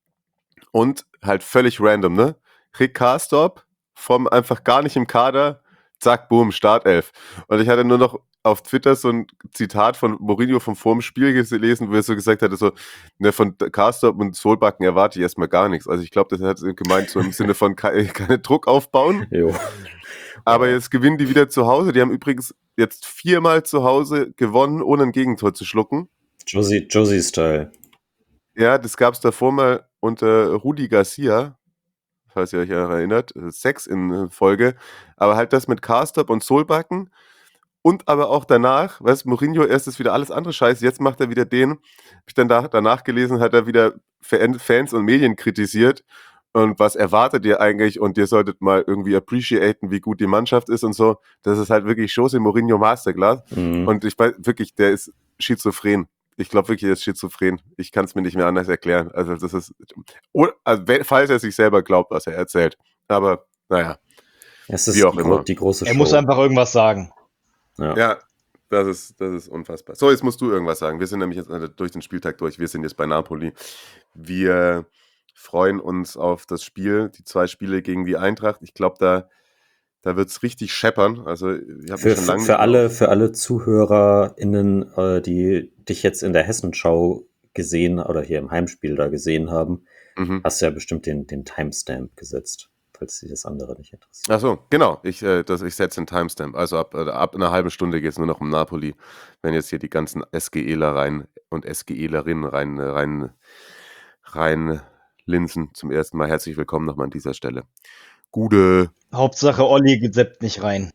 Und halt völlig random, ne? Rick Karsdorp vom einfach gar nicht im Kader, zack, boom, Startelf. Und ich hatte nur noch auf Twitter so ein Zitat von Mourinho vom vorm Spiel gelesen, wo er so gesagt hatte, so, ne, von Karsdorp und Solbakken erwarte ich erstmal gar nichts. Also ich glaube, das hat gemeint so im Sinne von keine, keine Druck aufbauen. Jo. Aber jetzt gewinnen die wieder zu Hause. Die haben übrigens jetzt viermal zu Hause gewonnen, ohne ein Gegentor zu schlucken. Josie, Josie-Style. Ja, das gab es davor mal unter Rudi Garcia, falls ihr euch erinnert, sechs in Folge. Aber halt das mit Karsdorp und Solbakken und aber auch danach, weißt Mourinho, erst ist wieder alles andere Scheiße, jetzt macht er wieder den, hab ich dann da, danach gelesen, hat er wieder Fans und Medien kritisiert. Und was erwartet ihr eigentlich? Und ihr solltet mal irgendwie appreciaten, wie gut die Mannschaft ist und so. Das ist halt wirklich Jose Mourinho Masterclass. Mhm. Und ich weiß wirklich, der ist schizophren. Ich glaube wirklich, er ist schizophren. Ich kann es mir nicht mehr anders erklären. Also das ist, also, falls er sich selber glaubt, was er erzählt. Aber naja, Es ist wie auch die, immer. gro- die große Er Show. muss einfach irgendwas sagen. ja. Ja, das ist, das ist unfassbar. So, jetzt musst du irgendwas sagen. Wir sind nämlich jetzt äh, durch den Spieltag durch. Wir sind jetzt bei Napoli. Wir freuen uns auf das Spiel, die zwei Spiele gegen die Eintracht. Ich glaube, da, da wird es richtig scheppern. Also ich habe Für, schon für, lange für, nicht alle, auf- für alle ZuhörerInnen, äh, die dich jetzt in der Hessenschau gesehen oder hier im Heimspiel da gesehen haben, Mhm. hast du ja bestimmt den, den Timestamp gesetzt, falls sie das andere nicht interessiert. Ach so, genau. Ich, äh, das, ich setze einen Timestamp. Also ab, äh, ab einer halben Stunde geht es nur noch um Napoli. Wenn jetzt hier die ganzen SGEler rein und SGElerinnen rein, äh, rein, rein linsen zum ersten Mal. Herzlich willkommen nochmal an dieser Stelle. Gute. Hauptsache Olli seppt nicht rein.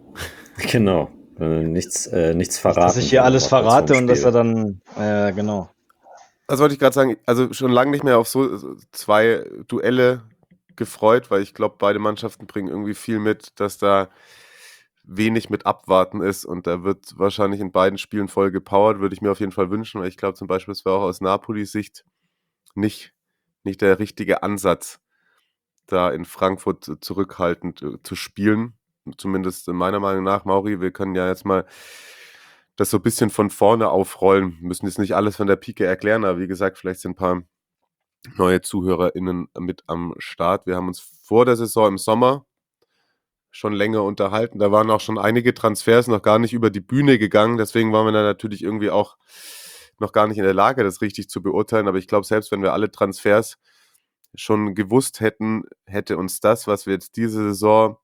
Genau. Äh, nichts, äh, nichts verraten. Dass ich hier alles aber kurz vorm verrate und dass Spiel. er dann, äh, genau. Das wollte ich gerade sagen. Also schon lange nicht mehr auf so so zwei Duelle gefreut, weil ich glaube, beide Mannschaften bringen irgendwie viel mit, dass da wenig mit Abwarten ist und da wird wahrscheinlich in beiden Spielen voll gepowert, würde ich mir auf jeden Fall wünschen, weil ich glaube zum Beispiel, es wäre auch aus Napolis Sicht nicht, nicht der richtige Ansatz, da in Frankfurt äh, zurückhaltend äh, zu spielen. Zumindest äh, meiner Meinung nach, Mauri, wir können ja jetzt mal das so ein bisschen von vorne aufrollen. Wir müssen jetzt nicht alles von der Pike erklären, aber wie gesagt, vielleicht sind ein paar neue ZuhörerInnen mit am Start. Wir haben uns vor der Saison im Sommer schon länger unterhalten. Da waren auch schon einige Transfers noch gar nicht über die Bühne gegangen. Deswegen waren wir da natürlich irgendwie auch noch gar nicht in der Lage, das richtig zu beurteilen. Aber ich glaube, selbst wenn wir alle Transfers schon gewusst hätten, hätte uns das, was wir jetzt diese Saison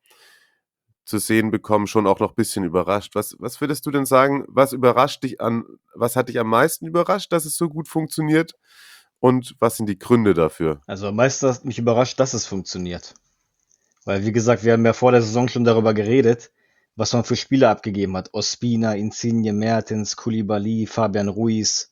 zu sehen bekommen, schon auch noch ein bisschen überrascht. Was, was würdest du denn sagen, was überrascht dich an, was hat dich am meisten überrascht, dass es so gut funktioniert? Und was sind die Gründe dafür? Also am meisten hat mich überrascht, dass es funktioniert. Weil, wie gesagt, wir haben ja vor der Saison schon darüber geredet, was man für Spieler abgegeben hat. Ospina, Insigne, Mertens, Koulibaly, Fabian Ruiz.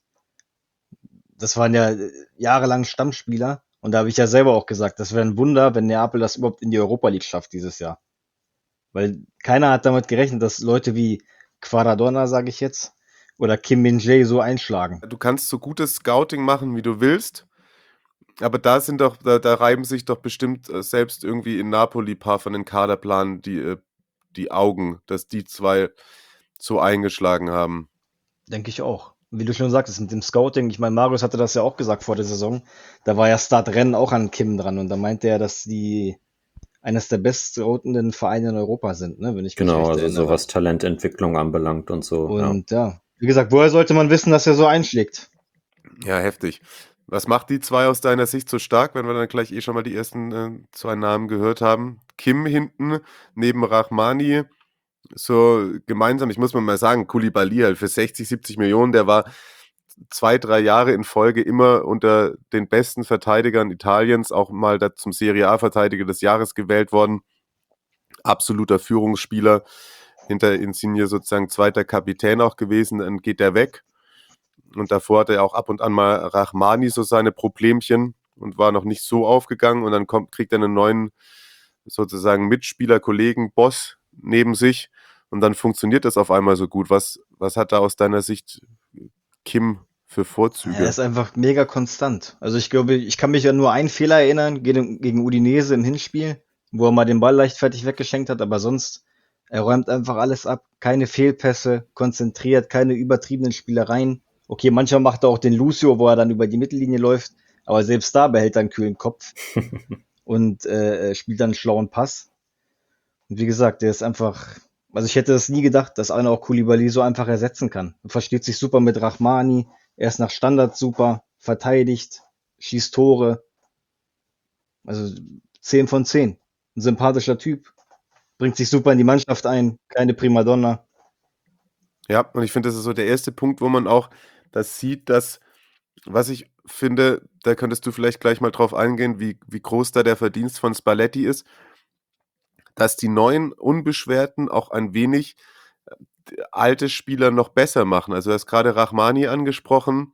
Das waren ja äh, jahrelang Stammspieler. Und da habe ich ja selber auch gesagt, das wäre ein Wunder, wenn Neapel das überhaupt in die Europa League schafft dieses Jahr. Weil keiner hat damit gerechnet, dass Leute wie Quaradonna, sage ich jetzt, oder Kim Min-jae so einschlagen. Du kannst so gutes Scouting machen, wie du willst, aber da sind doch, da, da reiben sich doch bestimmt äh, selbst irgendwie in Napoli ein paar von den Kaderplanen die, äh, die Augen, dass die zwei so eingeschlagen haben. Denke ich auch. Wie du schon sagtest, mit dem Scouting, ich meine, Marius hatte das ja auch gesagt vor der Saison, da war ja Stadrennen auch an Kim dran und da meinte er, dass die eines der bestscoutenden Vereine in Europa sind, ne, wenn ich mich Genau, recht also erinnere. so was Talententwicklung anbelangt und so. Ja. Und ja. wie gesagt, woher sollte man wissen, dass er so einschlägt? Ja, heftig. Was macht die zwei aus deiner Sicht so stark, wenn wir dann gleich eh schon mal die ersten äh, zwei Namen gehört haben? Kim hinten, neben Rahmani, so gemeinsam, ich muss mal mal sagen, Koulibaly halt für sechzig, siebzig Millionen, der war zwei, drei Jahre in Folge immer unter den besten Verteidigern Italiens, auch mal da zum Serie A-Verteidiger des Jahres gewählt worden. Absoluter Führungsspieler, hinter Insigne sozusagen zweiter Kapitän auch gewesen, dann geht er weg. Und davor hatte er auch ab und an mal Rahmani so seine Problemchen und war noch nicht so aufgegangen. Und dann kommt, kriegt er einen neuen sozusagen Mitspieler, Kollegen, Boss neben sich. Und dann funktioniert das auf einmal so gut. Was, was hat da aus deiner Sicht Kim für Vorzüge? Er ist einfach mega konstant. Also ich glaube, ich kann mich an nur einen Fehler erinnern, gegen, gegen Udinese im Hinspiel. wo er mal den Ball leichtfertig weggeschenkt hat, aber sonst, er räumt einfach alles ab. Keine Fehlpässe, konzentriert, keine übertriebenen Spielereien. Okay, manchmal macht er auch den Lucio, wo er dann über die Mittellinie läuft, aber selbst da behält er einen kühlen Kopf und äh, spielt dann einen schlauen Pass. Und wie gesagt, der ist einfach, also ich hätte es nie gedacht, dass einer auch Koulibaly so einfach ersetzen kann. Er versteht sich super mit Rachmani, er ist nach Standards super, verteidigt, schießt Tore. Also zehn von zehn. Ein sympathischer Typ, bringt sich super in die Mannschaft ein, keine Primadonna. Ja, und ich finde, das ist so der erste Punkt, wo man auch das sieht, dass, was ich finde, da könntest du vielleicht gleich mal drauf eingehen, wie, wie groß da der Verdienst von Spalletti ist, dass die neuen Unbeschwerten auch ein wenig äh, alte Spieler noch besser machen. Also du hast gerade Rachmani angesprochen.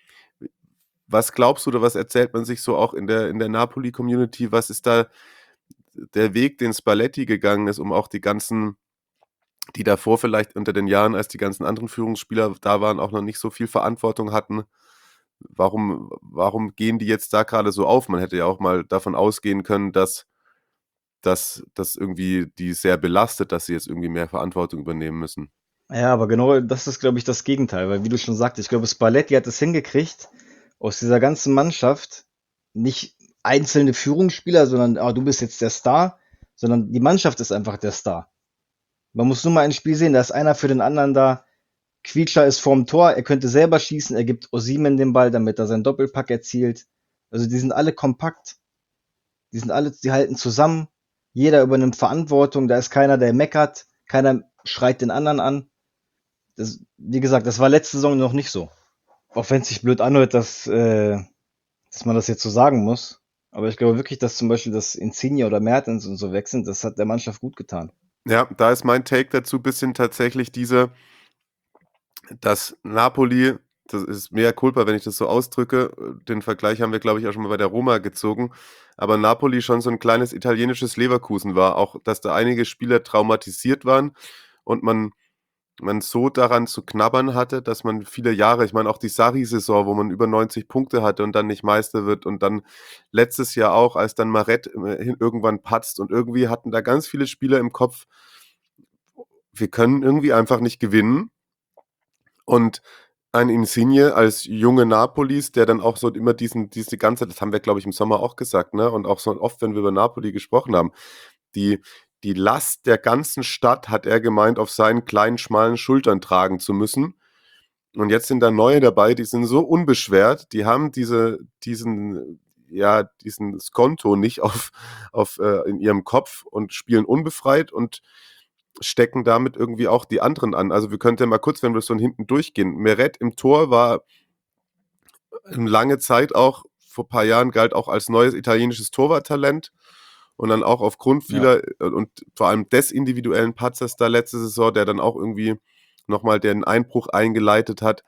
Was glaubst du oder was erzählt man sich so auch in der, in der Napoli-Community? Was ist da der Weg, den Spalletti gegangen ist, um auch die ganzen, die davor vielleicht unter den Jahren, als die ganzen anderen Führungsspieler da waren, auch noch nicht so viel Verantwortung hatten? Warum, warum gehen die jetzt da gerade so auf? Man hätte ja auch mal davon ausgehen können, dass dass das irgendwie die sehr belastet, dass sie jetzt irgendwie mehr Verantwortung übernehmen müssen. Ja, aber genau das ist, glaube ich, das Gegenteil, weil wie du schon sagst, ich glaube, Spalletti hat es hingekriegt, aus dieser ganzen Mannschaft nicht einzelne Führungsspieler, sondern ah, du bist jetzt der Star, sondern die Mannschaft ist einfach der Star. Man muss nur mal ein Spiel sehen, da ist einer für den anderen da. Quietscher ist vorm Tor, er könnte selber schießen, er gibt Osimhen den Ball, damit er seinen Doppelpack erzielt. Also die sind alle kompakt, die sind alle, die halten zusammen. Jeder übernimmt Verantwortung, da ist keiner, der meckert, keiner schreit den anderen an. Das, wie gesagt, das war letzte Saison noch nicht so. Auch wenn es sich blöd anhört, dass, äh, dass man das jetzt so sagen muss. Aber ich glaube wirklich, dass zum Beispiel das Insigne oder Mertens und so weg sind, das hat der Mannschaft gut getan. Ja, da ist mein Take dazu ein bisschen tatsächlich diese, dass Napoli, das ist mea culpa, wenn ich das so ausdrücke, den Vergleich haben wir, glaube ich, auch schon mal bei der Roma gezogen, aber Napoli schon so ein kleines italienisches Leverkusen war, auch dass da einige Spieler traumatisiert waren und man, man so daran zu knabbern hatte, dass man viele Jahre, ich meine auch die Sarri-Saison, wo man über neunzig Punkte hatte und dann nicht Meister wird und dann letztes Jahr auch, als dann Maret irgendwann patzt und irgendwie hatten da ganz viele Spieler im Kopf, wir können irgendwie einfach nicht gewinnen und ein Insigne als junge Napolis, der dann auch so immer diesen, diese ganze, das haben wir, glaube ich, im Sommer auch gesagt, ne? Und auch so oft, wenn wir über Napoli gesprochen haben, die, die Last der ganzen Stadt, hat er gemeint, auf seinen kleinen, schmalen Schultern tragen zu müssen. Und jetzt sind da neue dabei, die sind so unbeschwert, die haben diese, diesen, ja, diesen Skonto nicht auf, auf, äh, in ihrem Kopf und spielen unbefreit und stecken damit irgendwie auch die anderen an. Also wir könnten ja mal kurz, wenn wir so hinten durchgehen. Meret im Tor war lange Zeit auch, vor ein paar Jahren galt auch als neues italienisches Torwarttalent und dann auch aufgrund vieler ja. und vor allem des individuellen Patzers da letzte Saison, der dann auch irgendwie nochmal den Einbruch eingeleitet hat,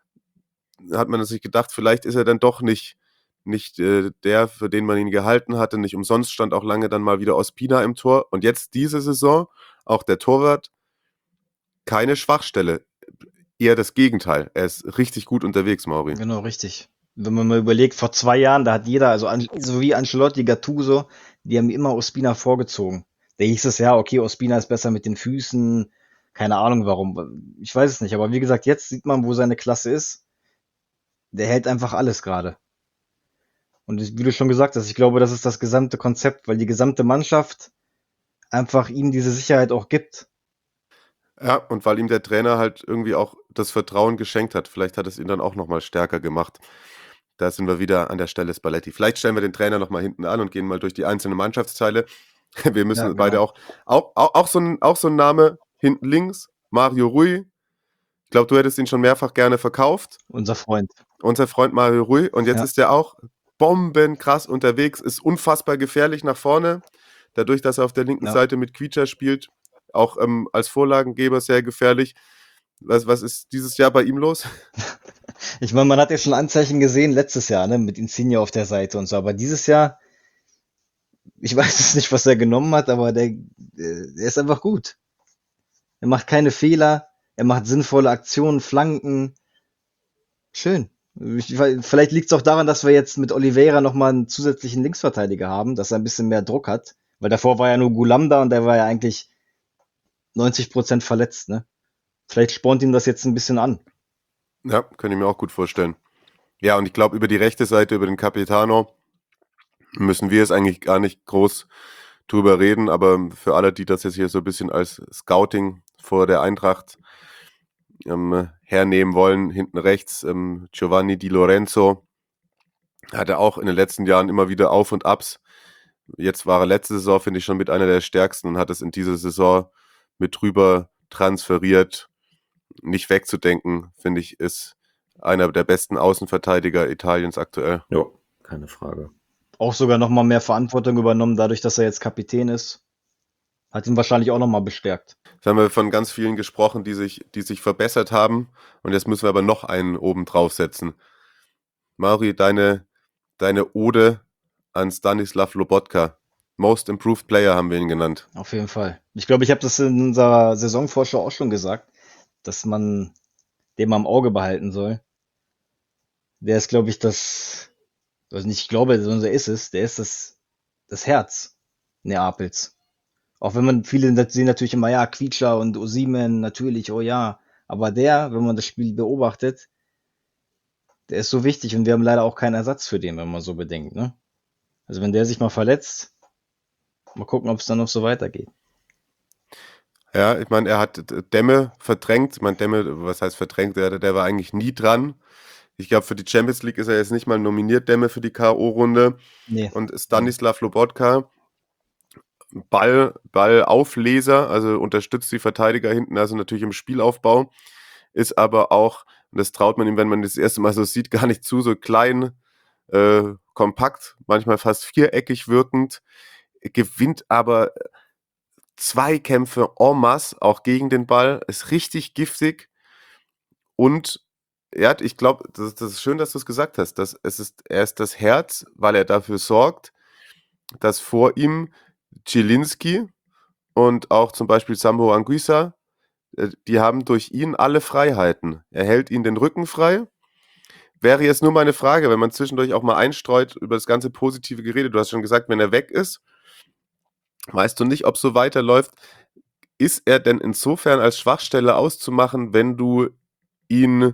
hat man sich gedacht, vielleicht ist er dann doch nicht, nicht äh, der, für den man ihn gehalten hatte. Nicht umsonst stand auch lange dann mal wieder Ospina im Tor. Und jetzt diese Saison auch der Torwart, keine Schwachstelle, eher das Gegenteil. Er ist richtig gut unterwegs, Mauri. Genau, richtig. Wenn man mal überlegt, vor zwei Jahren, da hat jeder, also so wie Ancelotti, Gattuso, die haben immer Ospina vorgezogen. Da hieß es ja, okay, Ospina ist besser mit den Füßen, keine Ahnung warum, ich weiß es nicht. Aber wie gesagt, jetzt sieht man, wo seine Klasse ist. Der hält einfach alles gerade. Und wie du schon gesagt hast, ich glaube, das ist das gesamte Konzept, weil die gesamte Mannschaft einfach ihm diese Sicherheit auch gibt. Ja, und weil ihm der Trainer halt irgendwie auch das Vertrauen geschenkt hat. Vielleicht hat es ihn dann auch nochmal stärker gemacht. Da sind wir wieder an der Stelle Spalletti. Vielleicht stellen wir den Trainer nochmal hinten an und gehen mal durch die einzelnen Mannschaftsteile. Wir müssen ja, genau. beide auch, auch, auch, auch, so ein, auch so ein Name hinten links, Mario Rui. Ich glaube, du hättest ihn schon mehrfach gerne verkauft. Unser Freund. Unser Freund Mario Rui. Und jetzt ja. ist er auch bombenkrass unterwegs, ist unfassbar gefährlich nach vorne. Dadurch, dass er auf der linken ja. Seite mit Quietscher spielt, auch ähm, als Vorlagengeber sehr gefährlich. Was, was ist dieses Jahr bei ihm los? Ich meine, man hat ja schon Anzeichen gesehen letztes Jahr, ne, mit Insigne auf der Seite und so. Aber dieses Jahr, ich weiß es nicht, was er genommen hat, aber der, der ist einfach gut. Er macht keine Fehler, er macht sinnvolle Aktionen, Flanken. Schön. Ich, vielleicht liegt es auch daran, dass wir jetzt mit Oliveira nochmal einen zusätzlichen Linksverteidiger haben, dass er ein bisschen mehr Druck hat. Weil davor war ja nur Gulam da und der war ja eigentlich neunzig Prozent verletzt, ne? Vielleicht spornt ihn das jetzt ein bisschen an. Ja, kann ich mir auch gut vorstellen. Ja, und ich glaube, über die rechte Seite, über den Capitano, müssen wir jetzt eigentlich gar nicht groß drüber reden, aber für alle, die das jetzt hier so ein bisschen als Scouting vor der Eintracht ähm, hernehmen wollen, hinten rechts ähm, Giovanni Di Lorenzo, hatte auch in den letzten Jahren immer wieder Auf und Abs. Jetzt war er letzte Saison, finde ich, schon mit einer der stärksten und hat es in dieser Saison mit drüber transferiert. Nicht wegzudenken, finde ich, ist einer der besten Außenverteidiger Italiens aktuell. Ja, keine Frage. Auch sogar nochmal mehr Verantwortung übernommen, dadurch, dass er jetzt Kapitän ist. Hat ihn wahrscheinlich auch nochmal bestärkt. Jetzt haben wir von ganz vielen gesprochen, die sich, die sich verbessert haben. Und jetzt müssen wir aber noch einen oben draufsetzen. Mauri, deine, deine Ode an Stanislav Lobotka. Most Improved Player haben wir ihn genannt. Auf jeden Fall. Ich glaube, ich habe das in unserer Saisonvorschau auch schon gesagt, dass man den mal im Auge behalten soll. Der ist, glaube ich, das, also nicht ich glaube, sondern der ist es, der ist das, das Herz Neapels. Auch wenn man, viele sehen natürlich immer, ja, Quietscher und Osimhen, natürlich, oh ja. Aber der, wenn man das Spiel beobachtet, der ist so wichtig und wir haben leider auch keinen Ersatz für den, wenn man so bedenkt, ne? Also wenn der sich mal verletzt, mal gucken, ob es dann noch so weitergeht. Ja, ich meine, er hat Demme verdrängt. Ich meine, Demme, was heißt verdrängt? Der, der war eigentlich nie dran. Ich glaube, für die Champions League ist er jetzt nicht mal nominiert, Demme, für die K O-Runde. Nee. Und Stanislav Lobotka, Ball, Ballaufleser, also unterstützt die Verteidiger hinten, also natürlich im Spielaufbau, ist aber auch, und das traut man ihm, wenn man das erste Mal so sieht, gar nicht zu, so klein, äh, kompakt, manchmal fast viereckig wirkend, gewinnt aber Zweikämpfe en masse, auch gegen den Ball, ist richtig giftig und er hat, ich glaube, das, das ist schön, dass du es gesagt hast, dass es ist, er ist das Herz, weil er dafür sorgt, dass vor ihm Zielinski und auch zum Beispiel Sambo Anguissa, die haben durch ihn alle Freiheiten. Er hält ihnen den Rücken frei. Wäre jetzt nur meine Frage, wenn man zwischendurch auch mal einstreut über das ganze positive Gerede. Du hast schon gesagt, wenn er weg ist, weißt du nicht, ob es so weiterläuft. Ist er denn insofern als Schwachstelle auszumachen, wenn du ihn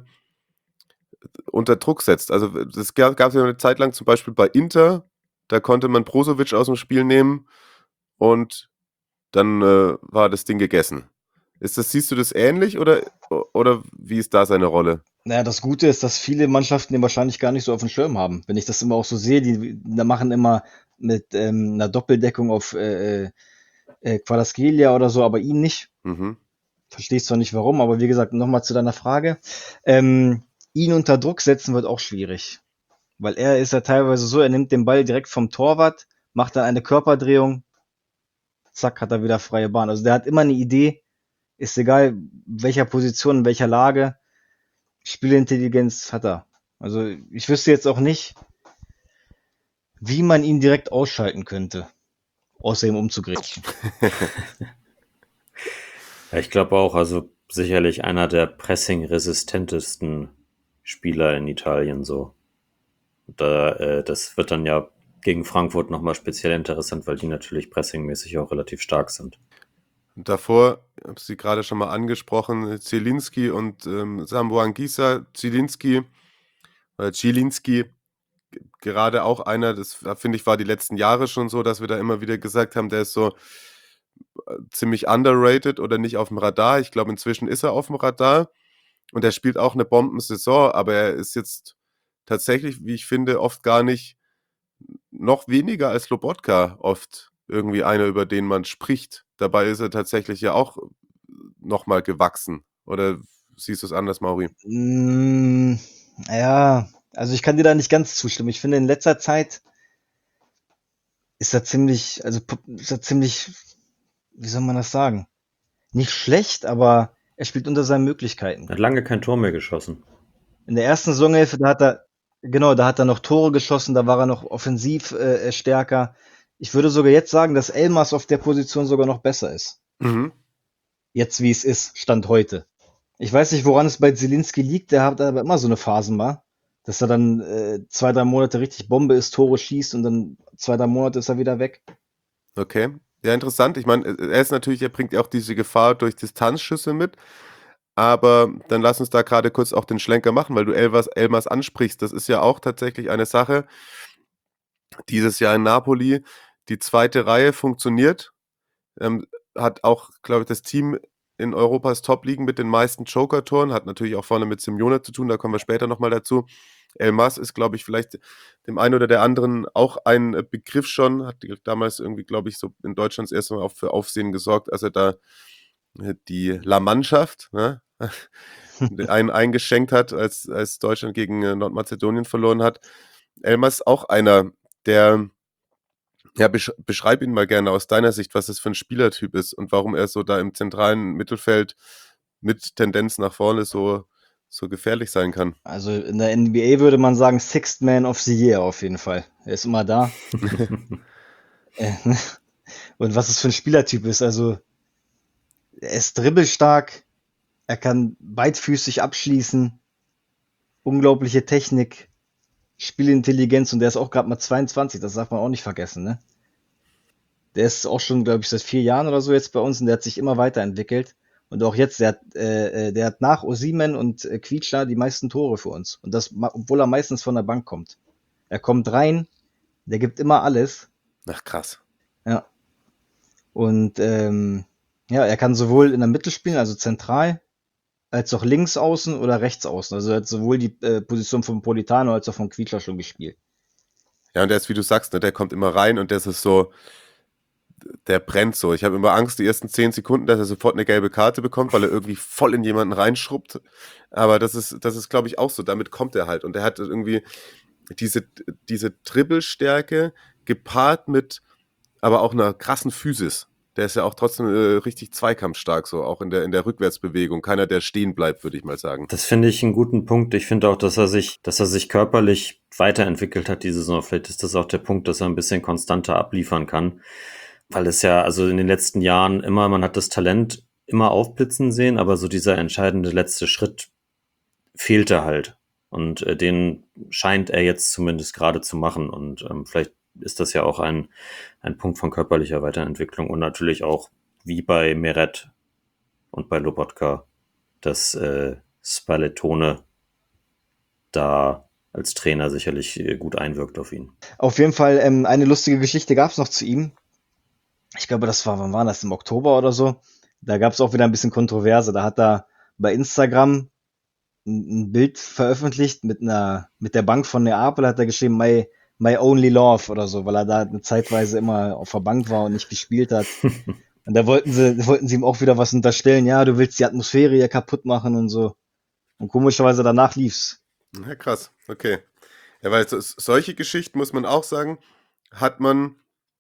unter Druck setzt? Also es gab es ja eine Zeit lang zum Beispiel bei Inter, da konnte man Brozovic aus dem Spiel nehmen und dann äh, war das Ding gegessen. Ist das, siehst du das ähnlich oder, oder wie ist da seine Rolle? Naja, das Gute ist, dass viele Mannschaften den wahrscheinlich gar nicht so auf dem Schirm haben. Wenn ich das immer auch so sehe, die da machen immer mit ähm, einer Doppeldeckung auf äh, äh, Kvaratskhelia oder so, aber ihn nicht. Mhm. Verstehst zwar nicht warum, aber wie gesagt, nochmal zu deiner Frage. Ähm, ihn unter Druck setzen wird auch schwierig. Weil er ist ja teilweise so, er nimmt den Ball direkt vom Torwart, macht dann eine Körperdrehung, zack, hat er wieder freie Bahn. Also der hat immer eine Idee, ist egal, welcher Position, in welcher Lage, Spielintelligenz hat er. Also ich wüsste jetzt auch nicht, wie man ihn direkt ausschalten könnte, außer ihm umzugrätschen. Ja, ich glaube auch, also sicherlich einer der pressing-resistentesten Spieler in Italien so. Da, äh, das wird dann ja gegen Frankfurt nochmal speziell interessant, weil die natürlich pressingmäßig auch relativ stark sind. Und davor, ich habe sie gerade schon mal angesprochen, Zielinski und ähm, Sambo Anguissa. Zielinski, oder Zielinski, gerade auch einer, das finde ich war die letzten Jahre schon so, dass wir da immer wieder gesagt haben, der ist so äh, ziemlich underrated oder nicht auf dem Radar. Ich glaube, inzwischen ist er auf dem Radar und er spielt auch eine Bombensaison, aber er ist jetzt tatsächlich, wie ich finde, oft gar nicht, noch weniger als Lobotka oft irgendwie einer, über den man spricht. Dabei ist er tatsächlich ja auch nochmal gewachsen. Oder siehst du es anders, Mauri? Mm, ja, also ich kann dir da nicht ganz zustimmen. Ich finde, in letzter Zeit ist er ziemlich, also ist er ziemlich, wie soll man das sagen? Nicht schlecht, aber er spielt unter seinen Möglichkeiten. Er hat lange kein Tor mehr geschossen. In der ersten Saisonhälfte, da hat er, genau, da hat er noch Tore geschossen, da war er noch offensiv äh, stärker. Ich würde sogar jetzt sagen, dass Elmas auf der Position sogar noch besser ist. Mhm. Jetzt, wie es ist, Stand heute. Ich weiß nicht, woran es bei Zielinski liegt, der hat aber immer so eine Phasen mal, dass er dann äh, zwei, drei Monate richtig Bombe ist, Tore schießt und dann zwei, drei Monate ist er wieder weg. Okay. Ja, interessant. Ich meine, er ist natürlich, er bringt ja auch diese Gefahr durch Distanzschüsse mit. Aber dann lass uns da gerade kurz auch den Schlenker machen, weil du Elmas, Elmas ansprichst. Das ist ja auch tatsächlich eine Sache. Dieses Jahr in Napoli, die zweite Reihe funktioniert. Ähm, hat auch, glaube ich, das Team in Europas Top-Ligen mit den meisten Joker-Toren. Hat natürlich auch vorne mit Simeone zu tun, da kommen wir später nochmal dazu. Elmas ist, glaube ich, vielleicht dem einen oder der anderen auch ein Begriff schon. Hat damals irgendwie, glaube ich, so in Deutschland das erste Mal auch für Aufsehen gesorgt, als er da die La Mannschaft, ne, einen eingeschenkt hat, als, als Deutschland gegen äh, Nordmazedonien verloren hat. Elmas ist auch einer, der, ja, besch- beschreib ihn mal gerne aus deiner Sicht, was das für ein Spielertyp ist und warum er so da im zentralen Mittelfeld mit Tendenz nach vorne so, so gefährlich sein kann. Also in der N B A würde man sagen, Sixth Man of the Year auf jeden Fall. Er ist immer da. Äh, Und was es für ein Spielertyp ist, also er ist dribbelstark, er kann beidfüßig abschließen, unglaubliche Technik, Spielintelligenz und der ist auch gerade mal zweiundzwanzig, das darf man auch nicht vergessen, ne? Der ist auch schon, glaube ich, seit vier Jahren oder so jetzt bei uns und der hat sich immer weiterentwickelt. Und auch jetzt, der hat, äh, äh, der hat nach Osimhen und äh, Quietscher die meisten Tore für uns. Und das, ma- obwohl er meistens von der Bank kommt. Er kommt rein, der gibt immer alles. Ach, krass. Ja. Und ähm, ja, er kann sowohl in der Mitte spielen, also zentral, als auch links außen oder rechts außen. Also er hat sowohl die äh, Position von Politano als auch von Quietscher schon gespielt. Ja, und der ist, wie du sagst, ne, der kommt immer rein und das ist so, der brennt so. Ich habe immer Angst, die ersten zehn Sekunden, dass er sofort eine gelbe Karte bekommt, weil er irgendwie voll in jemanden reinschrubbt. Aber das ist, das ist, glaube ich, auch so. Damit kommt er halt. Und er hat irgendwie diese, diese Dribbelstärke gepaart mit aber auch einer krassen Physis. Der ist ja auch trotzdem äh, richtig zweikampfstark, so auch in der, in der Rückwärtsbewegung. Keiner, der stehen bleibt, würde ich mal sagen. Das finde ich einen guten Punkt. Ich finde auch, dass er sich, dass er sich körperlich weiterentwickelt hat diese Saison. Vielleicht ist das auch der Punkt, dass er ein bisschen konstanter abliefern kann. Weil es ja, also in den letzten Jahren immer, man hat das Talent immer aufblitzen sehen, aber so dieser entscheidende letzte Schritt fehlte halt. Und äh, den scheint er jetzt zumindest gerade zu machen. Und ähm, vielleicht ist das ja auch ein, ein Punkt von körperlicher Weiterentwicklung und natürlich auch wie bei Meret und bei Lobotka, dass äh, Spallettone da als Trainer sicherlich äh, gut einwirkt auf ihn. Auf jeden Fall, ähm, eine lustige Geschichte gab es noch zu ihm. Ich glaube, das war, wann war das? Im Oktober oder so. Da gab es auch wieder ein bisschen Kontroverse. Da hat er bei Instagram ein, ein Bild veröffentlicht mit einer, mit der Bank von Neapel, hat er geschrieben, my, my only love oder so, weil er da eine Zeitweise immer auf der Bank war und nicht gespielt hat. Und da wollten sie, wollten sie ihm auch wieder was unterstellen. Ja, du willst die Atmosphäre hier kaputt machen und so. Und komischerweise danach lief's. Ja, krass, okay. Ja, weil so, solche Geschichten, muss man auch sagen, hat man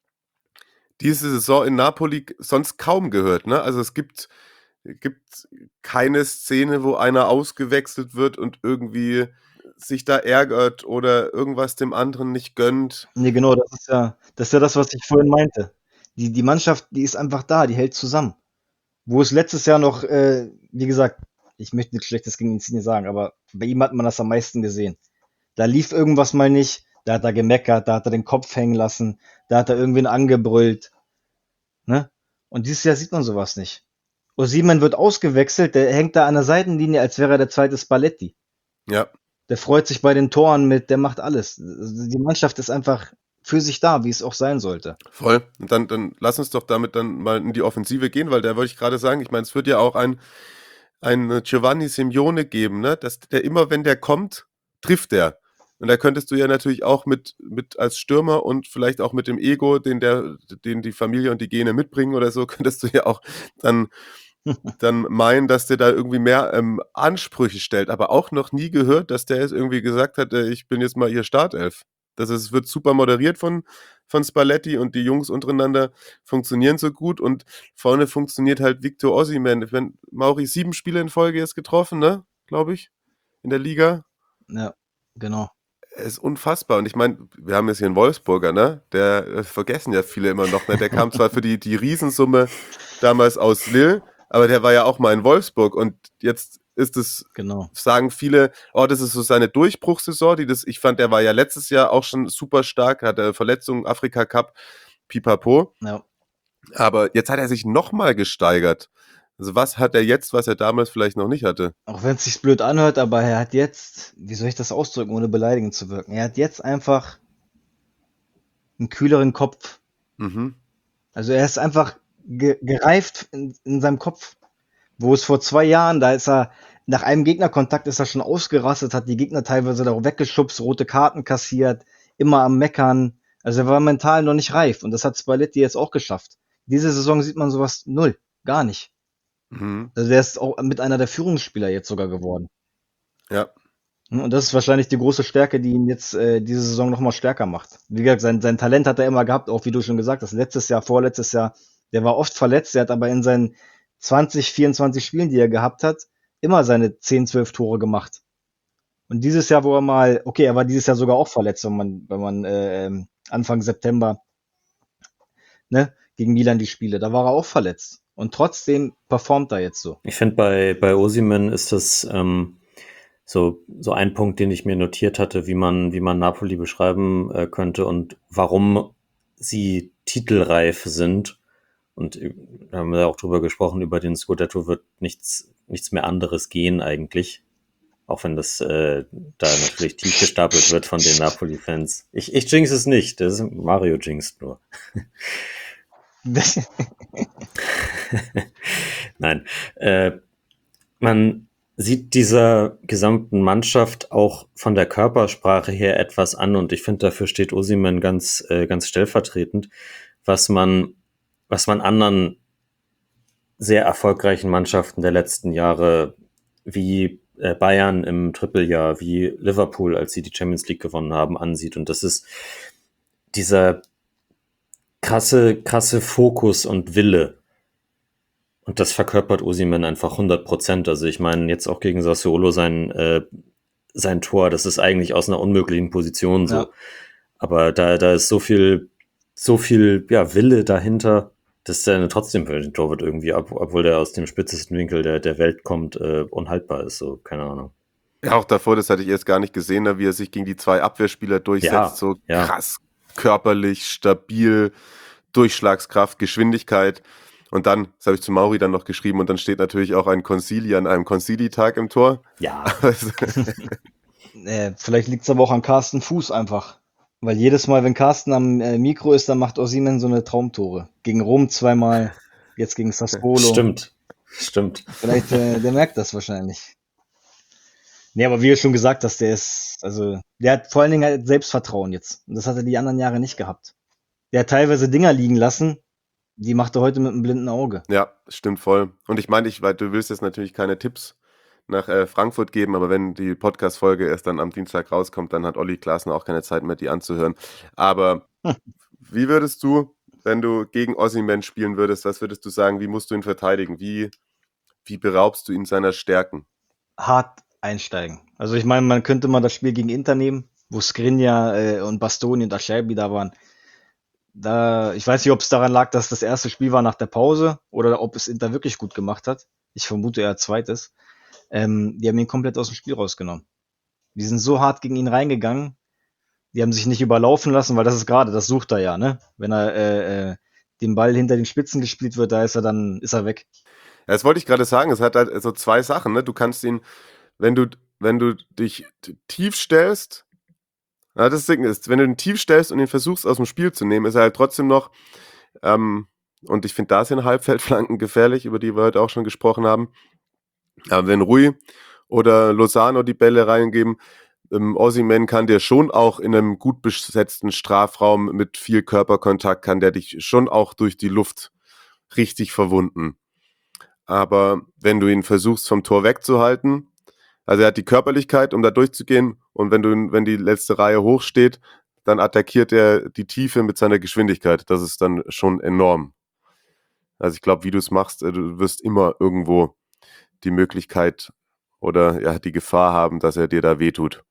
diese Saison in Napoli sonst kaum gehört, ne? Also es gibt, gibt keine Szene, wo einer ausgewechselt wird und irgendwie sich da ärgert oder irgendwas dem anderen nicht gönnt. Nee, genau, das ist ja, das ist ja das, was ich vorhin meinte. Die, die Mannschaft, die ist einfach da, die hält zusammen. Wo es letztes Jahr noch, äh, wie gesagt, ich möchte nichts Schlechtes gegen Insigne sagen, aber bei ihm hat man das am meisten gesehen. Da lief irgendwas mal nicht, da hat er gemeckert, da hat er den Kopf hängen lassen, da hat er irgendwen angebrüllt. Ne? Und dieses Jahr sieht man sowas nicht. Osimhen wird ausgewechselt, der hängt da an der Seitenlinie, als wäre er der zweite Spalletti. Ja, Der freut sich bei den Toren mit, der macht alles. Die Mannschaft ist einfach für sich da, wie es auch sein sollte. voll. Und dann, dann lass uns doch damit dann mal in die Offensive gehen, weil da wollte ich gerade sagen, ich meine, es wird ja auch ein, ein Giovanni Simeone geben, ne? Dass der immer, wenn der kommt, trifft der. Und da könntest du ja natürlich auch mit, mit als Stürmer und vielleicht auch mit dem Ego, den der, den die Familie und die Gene mitbringen oder so, könntest du ja auch dann, dann meinen, dass der da irgendwie mehr ähm, Ansprüche stellt, aber auch noch nie gehört, dass der jetzt irgendwie gesagt hat, äh, ich bin jetzt mal ihr Startelf. Das ist, wird super moderiert von, von Spalletti und die Jungs untereinander funktionieren so gut und vorne funktioniert halt Victor Osimhen. Ich meine, Mauri sieben Spiele in Folge jetzt getroffen, ne? Glaube ich, in der Liga. Ja, genau. Es ist unfassbar. Und ich meine, wir haben jetzt hier einen Wolfsburger, ne? Der äh, vergessen ja viele immer noch, ne? Der kam zwar für die, die Riesensumme damals aus Lille, aber der war ja auch mal in Wolfsburg und jetzt ist es, Genau. sagen viele, oh, das ist so seine Durchbruchssaison, die das, ich fand, der war ja letztes Jahr auch schon super stark, hatte Verletzungen, Afrika Cup, pipapo. Ja. Aber jetzt hat er sich nochmal gesteigert. Also was hat er jetzt, was er damals vielleicht noch nicht hatte? Auch wenn es sich blöd anhört, aber er hat jetzt, wie soll ich das ausdrücken, ohne beleidigend zu wirken? Er hat jetzt einfach einen kühleren Kopf. Mhm. Also er ist einfach ge gereift in, in seinem Kopf. Wo es vor zwei Jahren, da ist er, nach einem Gegnerkontakt ist er schon ausgerastet, hat die Gegner teilweise da weggeschubst, rote Karten kassiert, immer am Meckern. Also er war mental noch nicht reif und das hat Spalletti jetzt auch geschafft. Diese Saison sieht man sowas null, gar nicht. Mhm. Also der ist auch mit einer der Führungsspieler jetzt sogar geworden. Ja. Und das ist wahrscheinlich die große Stärke, die ihn jetzt äh, diese Saison nochmal stärker macht. Wie gesagt, sein, sein Talent hat er immer gehabt, auch wie du schon gesagt hast, letztes Jahr, vorletztes Jahr, der war oft verletzt, der hat aber in seinen zwanzig, vierundzwanzig Spielen, die er gehabt hat, immer seine zehn, zwölf Tore gemacht. Und dieses Jahr, wo er mal, okay, er war dieses Jahr sogar auch verletzt, wenn man, wenn man äh, Anfang September ne, gegen Milan die Spiele, da war er auch verletzt. Und trotzdem performt er jetzt so. Ich finde, bei, bei Osimhen ist das ähm, so, so ein Punkt, den ich mir notiert hatte, wie man, wie man Napoli beschreiben äh, könnte und warum sie titelreif sind. Und da haben wir auch drüber gesprochen, über den Scudetto wird nichts, nichts mehr anderes gehen eigentlich. Auch wenn das äh, da natürlich tief gestapelt wird von den Napoli-Fans. Ich, ich jinx es nicht, das ist Mario jinxt nur. Nein. Äh, man sieht dieser gesamten Mannschaft auch von der Körpersprache her etwas an und ich finde, dafür steht Osimhen ganz, äh, ganz stellvertretend, was man, was man anderen sehr erfolgreichen Mannschaften der letzten Jahre wie äh, Bayern im Trippeljahr, wie Liverpool, als sie die Champions League gewonnen haben, ansieht. Und das ist dieser krasse, krasse Fokus und Wille. Und das verkörpert Osimhen einfach hundert Prozent. Also ich meine, jetzt auch gegen Sassuolo sein, äh, sein Tor, das ist eigentlich aus einer unmöglichen Position so. Ja. Aber da, da ist so viel, so viel ja, Wille dahinter, dass der trotzdem für den Torwart irgendwie, ob, obwohl der aus dem spitzesten Winkel der, der Welt kommt, äh, unhaltbar ist. So, keine Ahnung. Ja, auch davor, das hatte ich erst gar nicht gesehen, wie er sich gegen die zwei Abwehrspieler durchsetzt. Ja, so ja. krass körperlich, stabil, Durchschlagskraft, Geschwindigkeit. Und dann, das habe ich zu Mauri dann noch geschrieben, und dann steht natürlich auch ein Concili an einem Concili-Tag im Tor. Ja. äh, vielleicht liegt es aber auch an Carsten Fuß einfach. Weil jedes Mal, wenn Carsten am äh, Mikro ist, dann macht Osimhen so eine Traumtore. Gegen Rom zweimal, jetzt gegen Sassuolo. Stimmt, stimmt. Vielleicht, äh, der merkt das wahrscheinlich. Nee, aber wie du schon gesagt hast, der ist, also, der hat vor allen Dingen halt Selbstvertrauen jetzt. Und das hat er die anderen Jahre nicht gehabt. Der hat teilweise Dinger liegen lassen, die macht er heute mit einem blinden Auge. Ja, stimmt voll. Und ich meine, ich, weil du willst jetzt natürlich keine Tipps nach äh, Frankfurt geben, aber wenn die Podcast-Folge erst dann am Dienstag rauskommt, dann hat Olli Glasner auch keine Zeit mehr, die anzuhören. Aber hm. wie würdest du, wenn du gegen Osimhen spielen würdest, was würdest du sagen, wie musst du ihn verteidigen? Wie, wie beraubst du ihn seiner Stärken? Hart einsteigen. Also ich meine, man könnte mal das Spiel gegen Inter nehmen, wo Skriniar äh, und Bastoni und Acerbi da waren. Da, ich weiß nicht, ob es daran lag, dass das erste Spiel war nach der Pause oder ob es Inter wirklich gut gemacht hat. Ich vermute eher zweites. Ähm, die haben ihn komplett aus dem Spiel rausgenommen. Die sind so hart gegen ihn reingegangen. Die haben sich nicht überlaufen lassen, weil das ist gerade, das sucht er ja, ne? Wenn er äh, äh, den Ball hinter den Spitzen gespielt wird, da ist er dann, ist er weg. Ja, das wollte ich gerade sagen. Es hat halt so zwei Sachen, ne? Du kannst ihn, wenn du, wenn du dich tief stellst, na, das Ding ist, wenn du ihn tief stellst und ihn versuchst aus dem Spiel zu nehmen, ist er halt trotzdem noch, ähm, und ich finde, da sind Halbfeldflanken gefährlich, über die wir heute auch schon gesprochen haben. Aber wenn Rui oder Lozano die Bälle reingeben, ähm, Osimhen kann dir schon auch in einem gut besetzten Strafraum mit viel Körperkontakt, kann der dich schon auch durch die Luft richtig verwunden. Aber wenn du ihn versuchst, vom Tor wegzuhalten, also er hat die Körperlichkeit, um da durchzugehen, und wenn du, wenn die letzte Reihe hoch steht, dann attackiert er die Tiefe mit seiner Geschwindigkeit. Das ist dann schon enorm. Also ich glaube, wie du es machst, du wirst immer irgendwo die Möglichkeit oder ja die Gefahr haben, dass er dir da wehtut.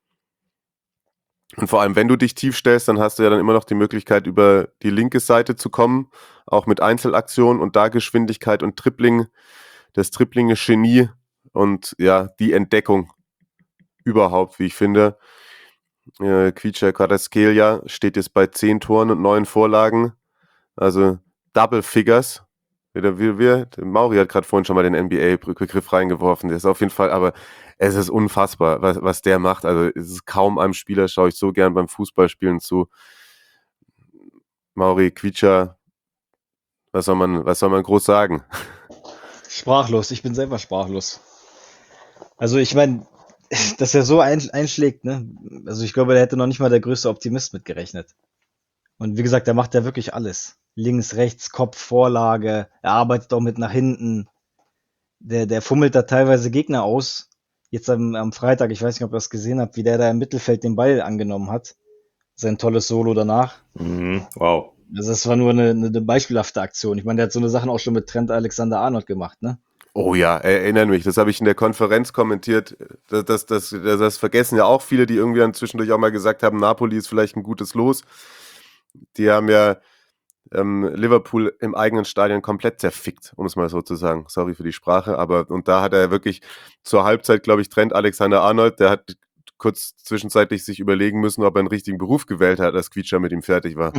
Und vor allem, wenn du dich tief stellst, dann hast du ja dann immer noch die Möglichkeit, über die linke Seite zu kommen, auch mit Einzelaktionen und da Geschwindigkeit und Tripling, das Tripling-Genie und ja, die Entdeckung überhaupt, wie ich finde. Äh, Kvicha Kvaratskhelia steht jetzt bei zehn Toren und neun Vorlagen. Also Double Figures. Wieder wie wir. Mauri hat gerade vorhin schon mal den N B A-Begriff reingeworfen. Der ist auf jeden Fall, aber es ist unfassbar, was, was der macht. Also es ist kaum einem Spieler, schaue ich so gern beim Fußballspielen zu. Mauri Quietscher, was soll man, was soll man groß sagen? Sprachlos, ich bin selber sprachlos. Also ich meine, dass er so ein, einschlägt, ne? Also ich glaube, da hätte noch nicht mal der größte Optimist mit gerechnet. Und wie gesagt, der macht ja wirklich alles. Links, rechts, Kopf, Vorlage, er arbeitet auch mit nach hinten. Der, der fummelt da teilweise Gegner aus. Jetzt am, am Freitag, ich weiß nicht, ob ihr das gesehen habt, wie der da im Mittelfeld den Ball angenommen hat. Sein tolles Solo danach. Mhm. Wow. Also das war nur eine, eine beispielhafte Aktion. Ich meine, der hat so eine Sachen auch schon mit Trent Alexander-Arnold gemacht, ne? Oh ja, erinnere mich, das habe ich in der Konferenz kommentiert. Das, das, das, das, das vergessen ja auch viele, die irgendwie dann zwischendurch auch mal gesagt haben, Napoli ist vielleicht ein gutes Los. Die haben ja ähm, Liverpool im eigenen Stadion komplett zerfickt, um es mal so zu sagen. Sorry für die Sprache, aber und da hat er wirklich zur Halbzeit, glaube ich, Trent Alexander-Arnold, der hat kurz zwischenzeitlich sich überlegen müssen, ob er einen richtigen Beruf gewählt hat, als Quietscher mit ihm fertig war.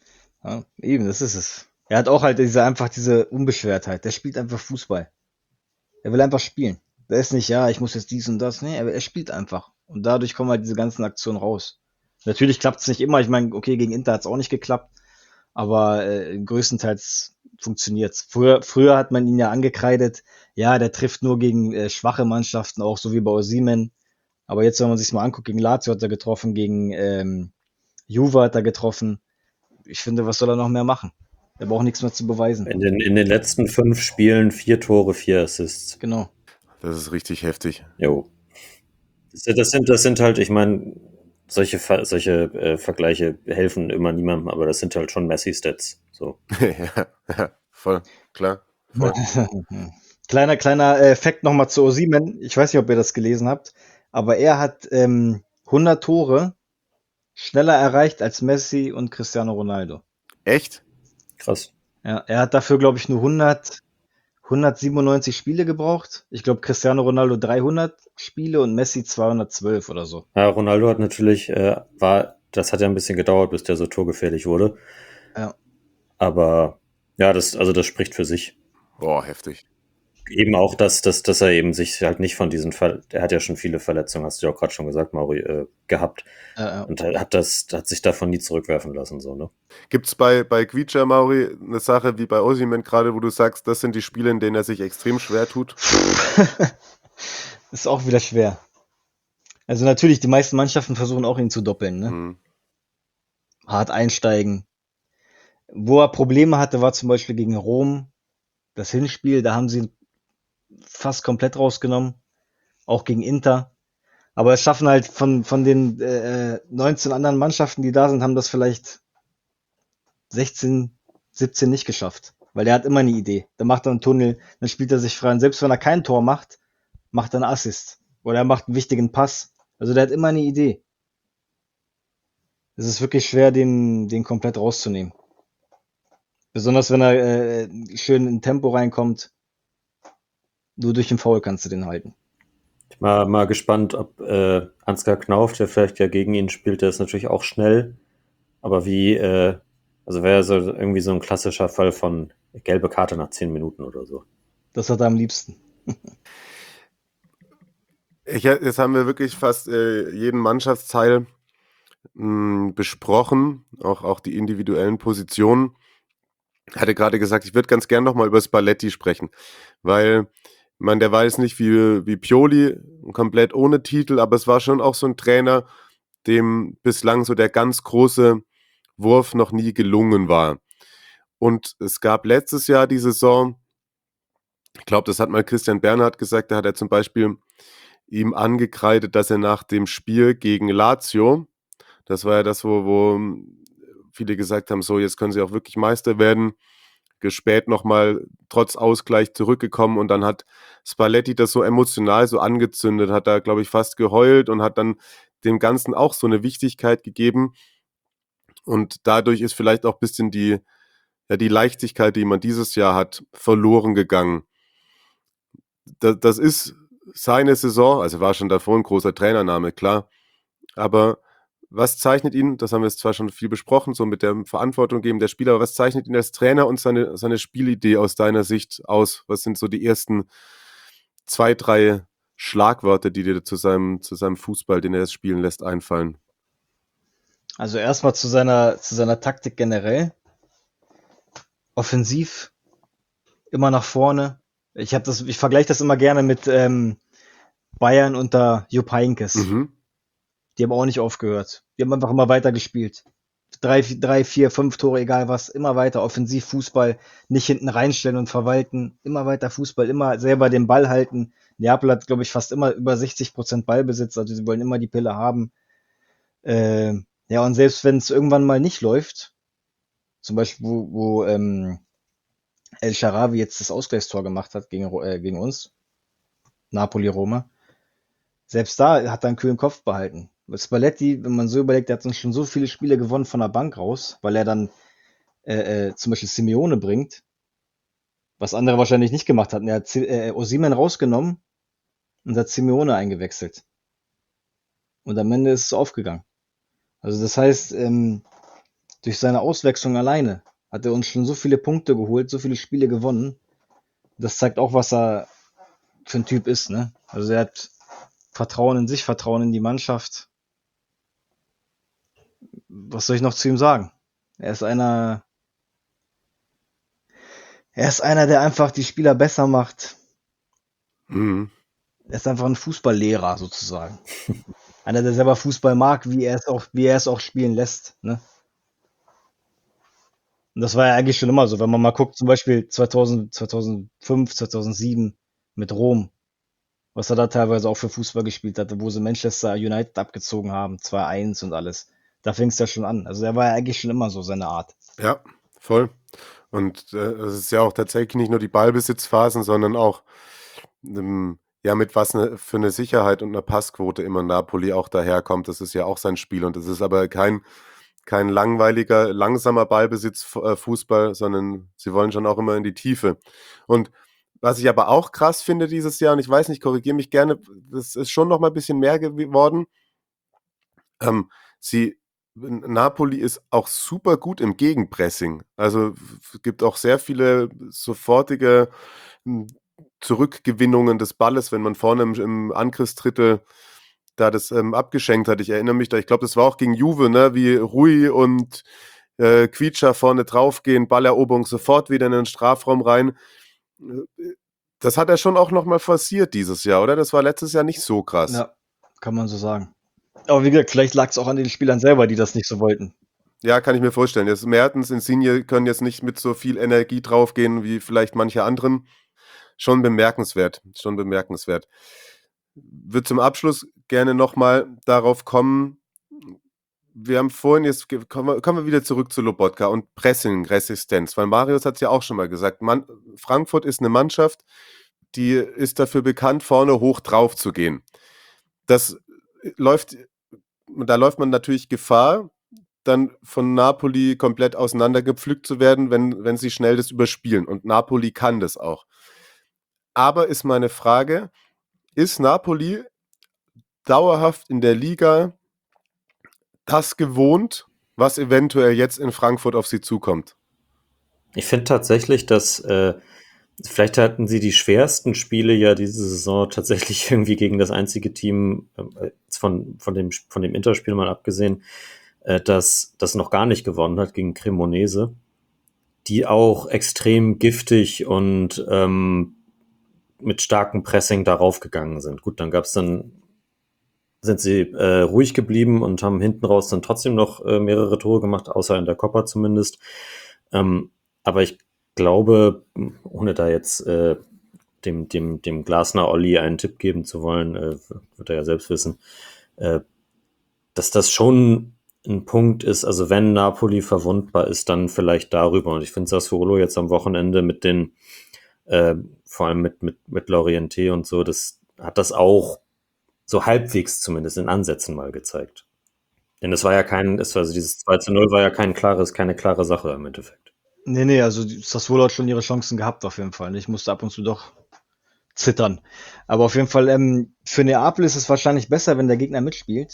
Ja, eben, das ist es. Er hat auch halt diese, einfach diese Unbeschwertheit. Der spielt einfach Fußball. Er will einfach spielen. Der ist nicht, ja, ich muss jetzt dies und das. Nee, er, er spielt einfach. Und dadurch kommen halt diese ganzen Aktionen raus. Natürlich klappt es nicht immer. Ich meine, okay, gegen Inter hat es auch nicht geklappt. Aber äh, größtenteils funktioniert es. Früher, früher hat man ihn ja angekreidet, ja, der trifft nur gegen äh, schwache Mannschaften, auch so wie bei Osimhen. Aber jetzt, wenn man sich mal anguckt, gegen Lazio hat er getroffen, gegen ähm, Juve hat er getroffen. Ich finde, was soll er noch mehr machen? Er braucht nichts mehr zu beweisen. In den, in den letzten fünf Spielen vier Tore, vier Assists. Genau. Das ist richtig heftig. Jo. Das, das, sind, das sind halt, ich meine, solche, Ver- solche äh, Vergleiche helfen immer niemandem, aber das sind halt schon Messi-Stats. So. ja, ja, voll, klar. Voll. Kleiner, kleiner äh, Fact nochmal zu Osimhen. Ich weiß nicht, ob ihr das gelesen habt, aber er hat ähm, hundert Tore schneller erreicht als Messi und Cristiano Ronaldo. Echt? Krass. Ja, er hat dafür, glaube ich, nur hundert, hundertsiebenundneunzig Spiele gebraucht. Ich glaube, Cristiano Ronaldo dreihundert Spiele und Messi zweihundertzwölf oder so. Ja, Ronaldo hat natürlich, äh, war, das hat ja ein bisschen gedauert, bis der so torgefährlich wurde. Ja. Aber ja, das, also das spricht für sich. Boah, heftig. Eben auch, dass, dass, dass er eben sich halt nicht von diesen Ver er hat ja schon viele Verletzungen, hast du ja auch gerade schon gesagt, Mauri, äh, gehabt. Ja, ja. Und er hat das, hat sich davon nie zurückwerfen lassen, so, ne? Gibt es bei, bei Quietscher, Mauri, eine Sache wie bei Osimhen gerade, wo du sagst, das sind die Spiele, in denen er sich extrem schwer tut? Ist auch wieder schwer. Also natürlich, die meisten Mannschaften versuchen auch ihn zu doppeln, ne? Mhm. Hart einsteigen. Wo er Probleme hatte, war zum Beispiel gegen Rom. Das Hinspiel, da haben sie ihn fast komplett rausgenommen. Auch gegen Inter. Aber es schaffen halt von, von den äh, neunzehn anderen Mannschaften, die da sind, haben das vielleicht sechzehn, siebzehn nicht geschafft. Weil der hat immer eine Idee. Dann macht er einen Tunnel, dann spielt er sich frei. Und selbst wenn er kein Tor macht, macht er einen Assist. Oder er macht einen wichtigen Pass. Also der hat immer eine Idee. Es ist wirklich schwer, den, den komplett rauszunehmen. Besonders wenn er äh, schön in Tempo reinkommt. Nur durch den Foul kannst du den halten. Ich bin mal, mal gespannt, ob äh, Ansgar Knauf, der vielleicht ja gegen ihn spielt, der ist natürlich auch schnell. Aber wie, äh, also wäre so irgendwie so ein klassischer Fall von gelbe Karte nach zehn Minuten oder so. Das hat er am liebsten. Ich, jetzt haben wir wirklich fast äh, jeden Mannschaftsteil mh, besprochen, auch, auch die individuellen Positionen. Ich hatte gerade gesagt, ich würde ganz gern nochmal über Spalletti sprechen, weil man, der war jetzt nicht wie, wie Pioli, komplett ohne Titel, aber es war schon auch so ein Trainer, dem bislang so der ganz große Wurf noch nie gelungen war. Und es gab letztes Jahr die Saison, ich glaube, das hat mal Christian Bernhard gesagt, da hat er zum Beispiel ihm angekreidet, dass er nach dem Spiel gegen Lazio, das war ja das, wo, wo viele gesagt haben, so jetzt können sie auch wirklich Meister werden, spät nochmal trotz Ausgleich zurückgekommen und dann hat Spalletti das so emotional so angezündet, hat da, glaube ich, fast geheult und hat dann dem Ganzen auch so eine Wichtigkeit gegeben und dadurch ist vielleicht auch ein bisschen die, ja, die Leichtigkeit, die man dieses Jahr hat, verloren gegangen. Das, das ist seine Saison, also war schon davor ein großer Trainername, klar, aber was zeichnet ihn, das haben wir jetzt zwar schon viel besprochen, so mit der Verantwortung geben der Spieler, aber was zeichnet ihn als Trainer und seine, seine Spielidee aus deiner Sicht aus? Was sind so die ersten zwei, drei Schlagwörter, die dir zu seinem, zu seinem Fußball, den er jetzt spielen lässt, einfallen? Also erstmal zu seiner, zu seiner Taktik generell. Offensiv, immer nach vorne. Ich habe das, ich vergleiche das immer gerne mit ähm, Bayern unter Jupp Heynckes. Mhm. Die haben auch nicht aufgehört. Die haben einfach immer weiter gespielt. Drei, drei, vier, fünf Tore, egal was, immer weiter offensiv Fußball, nicht hinten reinstellen und verwalten, immer weiter Fußball, immer selber den Ball halten. Neapel hat, glaube ich, fast immer über sechzig Prozent Ballbesitz, also sie wollen immer die Pille haben. Äh, ja, und selbst wenn es irgendwann mal nicht läuft, zum Beispiel, wo, wo ähm, El Shaarawy jetzt das Ausgleichstor gemacht hat gegen, äh, gegen uns, Napoli-Roma, selbst da hat er einen kühlen Kopf behalten. Spalletti, wenn man so überlegt, der hat uns schon so viele Spiele gewonnen von der Bank raus, weil er dann äh, äh, zum Beispiel Simeone bringt, was andere wahrscheinlich nicht gemacht hatten. Er hat äh, Osimhen rausgenommen und hat Simeone eingewechselt. Und am Ende ist es aufgegangen. Also das heißt, ähm, durch seine Auswechslung alleine hat er uns schon so viele Punkte geholt, so viele Spiele gewonnen. Das zeigt auch, was er für ein Typ ist, ne? Also er hat Vertrauen in sich, Vertrauen in die Mannschaft. Was soll ich noch zu ihm sagen? Er ist einer, er ist einer, der einfach die Spieler besser macht. Mhm. Er ist einfach ein Fußballlehrer sozusagen. Einer, der selber Fußball mag, wie er es auch, wie er es auch spielen lässt, ne? Und das war ja eigentlich schon immer so, wenn man mal guckt, zum Beispiel zweitausend, zweitausendfünf, zweitausendsieben mit Rom, was er da teilweise auch für Fußball gespielt hatte, wo sie Manchester United abgezogen haben, zwei eins und alles. Da fing es ja schon an. Also er war ja eigentlich schon immer so seine Art. Ja, voll. Und äh, es ist ja auch tatsächlich nicht nur die Ballbesitzphasen, sondern auch ähm, ja, mit was ne, für eine Sicherheit und einer Passquote immer Napoli auch daherkommt. Das ist ja auch sein Spiel. Und das ist aber kein, kein langweiliger, langsamer Ballbesitzfußball, sondern sie wollen schon auch immer in die Tiefe. Und was ich aber auch krass finde dieses Jahr, und ich weiß nicht, korrigiere mich gerne, das ist schon noch mal ein bisschen mehr geworden. Ähm, sie Napoli ist auch super gut im Gegenpressing. Also es gibt auch sehr viele sofortige hm, Zurückgewinnungen des Balles, wenn man vorne im, im Angriffsdrittel da das ähm, abgeschenkt hat. Ich erinnere mich da, ich glaube, das war auch gegen Juve, ne, wie Rui und äh, Quietscher vorne draufgehen, Balleroberung sofort wieder in den Strafraum rein. Das hat er schon auch nochmal forciert dieses Jahr, oder? Das war letztes Jahr nicht so krass. Ja, kann man so sagen. Aber wie gesagt, vielleicht lag es auch an den Spielern selber, die das nicht so wollten. Ja, kann ich mir vorstellen. Jetzt Mertens, Insigne können jetzt nicht mit so viel Energie draufgehen wie vielleicht manche anderen. Schon bemerkenswert, schon bemerkenswert. Würde zum Abschluss gerne nochmal darauf kommen, wir haben vorhin jetzt, kommen wir, kommen wir wieder zurück zu Lobotka und Pressing-Resistenz, weil Marius hat es ja auch schon mal gesagt, man, Frankfurt ist eine Mannschaft, die ist dafür bekannt, vorne hoch drauf zu gehen. Das läuft, da läuft man natürlich Gefahr, dann von Napoli komplett auseinandergepflückt zu werden, wenn, wenn sie schnell das überspielen. Und Napoli kann das auch. Aber ist meine Frage, ist Napoli dauerhaft in der Liga das gewohnt, was eventuell jetzt in Frankfurt auf sie zukommt? Ich finde tatsächlich, dass äh, vielleicht hatten sie die schwersten Spiele ja diese Saison tatsächlich irgendwie gegen das einzige Team, äh, von, von, dem, von dem Interspiel mal abgesehen, äh, das das noch gar nicht gewonnen hat gegen Cremonese, die auch extrem giftig und ähm, mit starkem Pressing darauf gegangen sind. Gut, dann gab's dann sind sie äh, ruhig geblieben und haben hinten raus dann trotzdem noch äh, mehrere Tore gemacht, außer in der Copa zumindest. Ähm, aber ich glaube, ohne da jetzt äh, dem, dem, dem Glasner Olli einen Tipp geben zu wollen, äh, wird er ja selbst wissen, äh, dass das schon ein Punkt ist, also wenn Napoli verwundbar ist, dann vielleicht darüber. Und ich finde Sassuolo jetzt am Wochenende mit den, äh, vor allem mit, mit, mit Lorienté und so, das hat das auch so halbwegs zumindest in Ansätzen mal gezeigt. Denn es war ja kein, es war, also dieses zwei zu null war ja kein klares, keine klare Sache im Endeffekt. Nee, nee, also Sassuolo hat schon ihre Chancen gehabt auf jeden Fall. Ich musste ab und zu doch zittern. Aber auf jeden Fall, ähm, für Neapel ist es wahrscheinlich besser, wenn der Gegner mitspielt.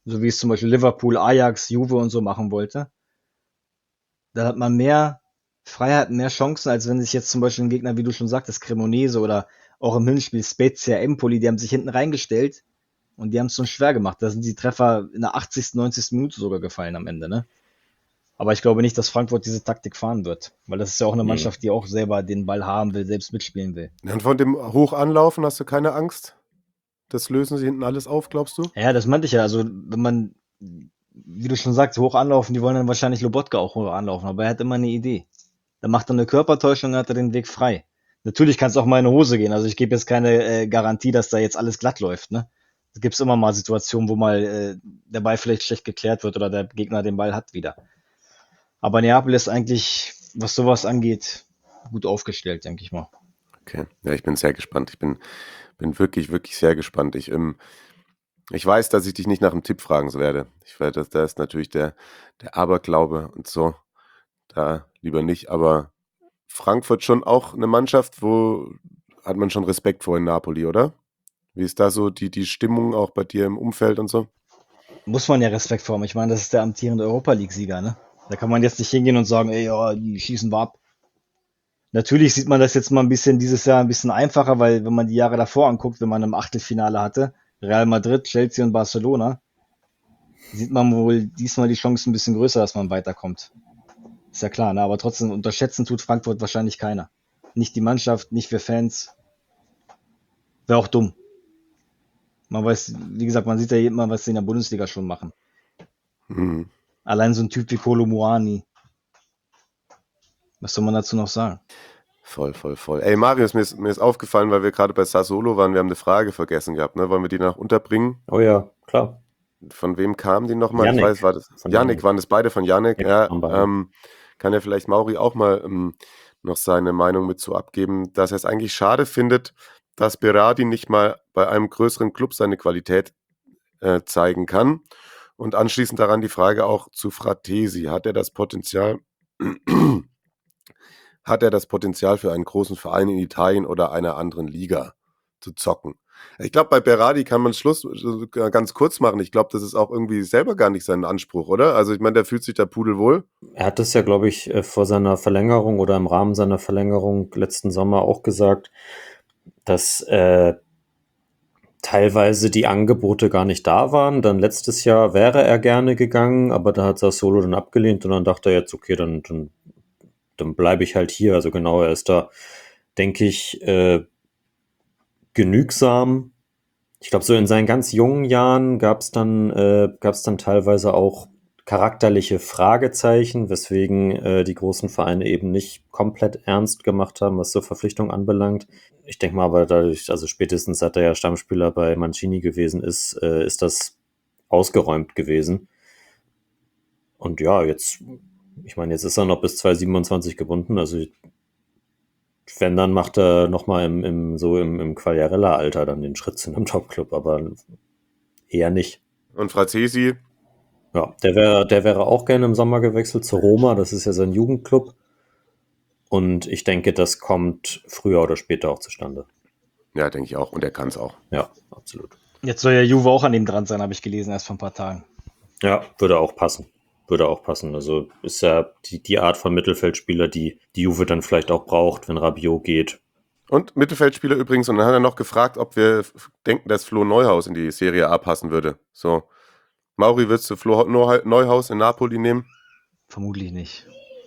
so wie es zum Beispiel Liverpool, Ajax, Juve und so machen wollte, dann hat man mehr Freiheit, mehr Chancen, als wenn sich jetzt zum Beispiel ein Gegner, wie du schon sagtest, Cremonese oder auch im Hinspiel Spezia, Empoli, die haben sich hinten reingestellt und die haben es schon schwer gemacht. Da sind die Treffer in der achtzigsten, neunzigsten Minute sogar gefallen am Ende, ne? Aber ich glaube nicht, dass Frankfurt diese Taktik fahren wird, weil das ist ja auch eine Mannschaft, die auch selber den Ball haben will, selbst mitspielen will. Und von dem Hochanlaufen hast du keine Angst? Das lösen sie hinten alles auf, glaubst du? Ja, das meinte ich ja. Also, wenn man, wie du schon sagst, hoch anlaufen, die wollen dann wahrscheinlich Lobotka auch hoch anlaufen, aber er hat immer eine Idee. Dann macht er eine Körpertäuschung und hat er den Weg frei. Natürlich kann es auch mal in eine Hose gehen. Also, ich gebe jetzt keine äh, Garantie, dass da jetzt alles glatt läuft, ne? Es gibt immer mal Situationen, wo mal äh, der Ball vielleicht schlecht geklärt wird oder der Gegner den Ball hat wieder. Aber Neapel ist eigentlich, was sowas angeht, gut aufgestellt, denke ich mal. Okay, ja, ich bin sehr gespannt. Ich bin, bin wirklich, wirklich sehr gespannt. Ich, ähm, ich weiß, dass ich dich nicht nach einem Tipp fragen werde. Ich weiß, dass da ist natürlich der, der Aberglaube und so. Da lieber nicht. Aber Frankfurt schon auch eine Mannschaft, wo hat man schon Respekt vor in Napoli, oder? Wie ist da so die, die Stimmung auch bei dir im Umfeld und so? Muss man ja Respekt vor haben. Ich meine, das ist der amtierende Europa-League-Sieger, ne? Da kann man jetzt nicht hingehen und sagen, ey, ja, die schießen wir ab. Natürlich sieht man das jetzt mal ein bisschen dieses Jahr ein bisschen einfacher, weil wenn man die Jahre davor anguckt, wenn man im Achtelfinale hatte, Real Madrid, Chelsea und Barcelona, sieht man wohl diesmal die Chance ein bisschen größer, dass man weiterkommt. Ist ja klar, ne? Aber trotzdem unterschätzen tut Frankfurt wahrscheinlich keiner. Nicht die Mannschaft, nicht wir Fans. Wäre auch dumm. Man weiß, wie gesagt, man sieht ja immer, was sie in der Bundesliga schon machen. Mhm. Allein so ein Typ wie Kolo Muani. Was soll man dazu noch sagen? Voll, voll, voll. Ey, Marius, mir ist, mir ist aufgefallen, weil wir gerade bei Sassuolo waren, wir haben eine Frage vergessen gehabt, ne? Wollen wir die noch unterbringen? Oh ja, klar. Von wem kam die nochmal? Ich Yannick. weiß, war das Von Yannick, Yannick. waren das beide von Yannick? Ja, Ja, von beiden. ähm, kann ja vielleicht Mauri auch mal ähm, noch seine Meinung mit zu abgeben, dass er es eigentlich schade findet, dass Berardi nicht mal bei einem größeren Club seine Qualität äh, zeigen kann. Und anschließend daran die Frage auch zu Fratesi. Hat er das Potenzial, hat er das Potenzial für einen großen Verein in Italien oder einer anderen Liga zu zocken? Ich glaube, bei Berardi kann man Schluss äh, ganz kurz machen. Ich glaube, das ist auch irgendwie selber gar nicht sein Anspruch, oder? Also ich meine, der fühlt sich da pudelwohl. Er hat es ja, glaube ich, äh, vor seiner Verlängerung oder im Rahmen seiner Verlängerung letzten Sommer auch gesagt, dass äh, teilweise die Angebote gar nicht da waren. Dann letztes Jahr wäre er gerne gegangen, aber da hat Sassuolo dann abgelehnt und dann dachte er jetzt, okay, dann, dann, dann bleibe ich halt hier. Also genau, er ist da, denke ich, äh, genügsam. Ich glaube, so in seinen ganz jungen Jahren gab es dann, äh, gab es dann teilweise auch charakterliche Fragezeichen, weswegen äh, die großen Vereine eben nicht komplett ernst gemacht haben, was so Verpflichtung anbelangt. Ich denke mal aber dadurch, also spätestens seit er ja Stammspieler bei Mancini gewesen ist, äh, ist das ausgeräumt gewesen. Und ja, jetzt, ich meine, jetzt ist er noch bis zwanzig siebenundzwanzig gebunden, also wenn, dann macht er nochmal im, im, so im, im Quagliarella-Alter dann den Schritt zu einem Topclub, aber eher nicht. Und Fratesi, Ja, der wäre, der wäre auch gerne im Sommer gewechselt zu Roma, das ist ja sein Jugendclub. Und ich denke, das kommt früher oder später auch zustande. ja, denke ich auch. Und er kann es auch. Ja, absolut. Jetzt soll ja Juve auch an dem dran sein, habe ich gelesen, erst vor ein paar Tagen. Ja, würde auch passen. Würde auch passen. Also ist ja die, die Art von Mittelfeldspieler, die die Juve dann vielleicht auch braucht, wenn Rabiot geht. Und Mittelfeldspieler übrigens. Und dann hat er noch gefragt, ob wir f- denken, dass Flo Neuhaus in die Serie A passen würde. So, Mauri, würdest du Flo Neu- Neuhaus in Napoli nehmen? Vermutlich nicht.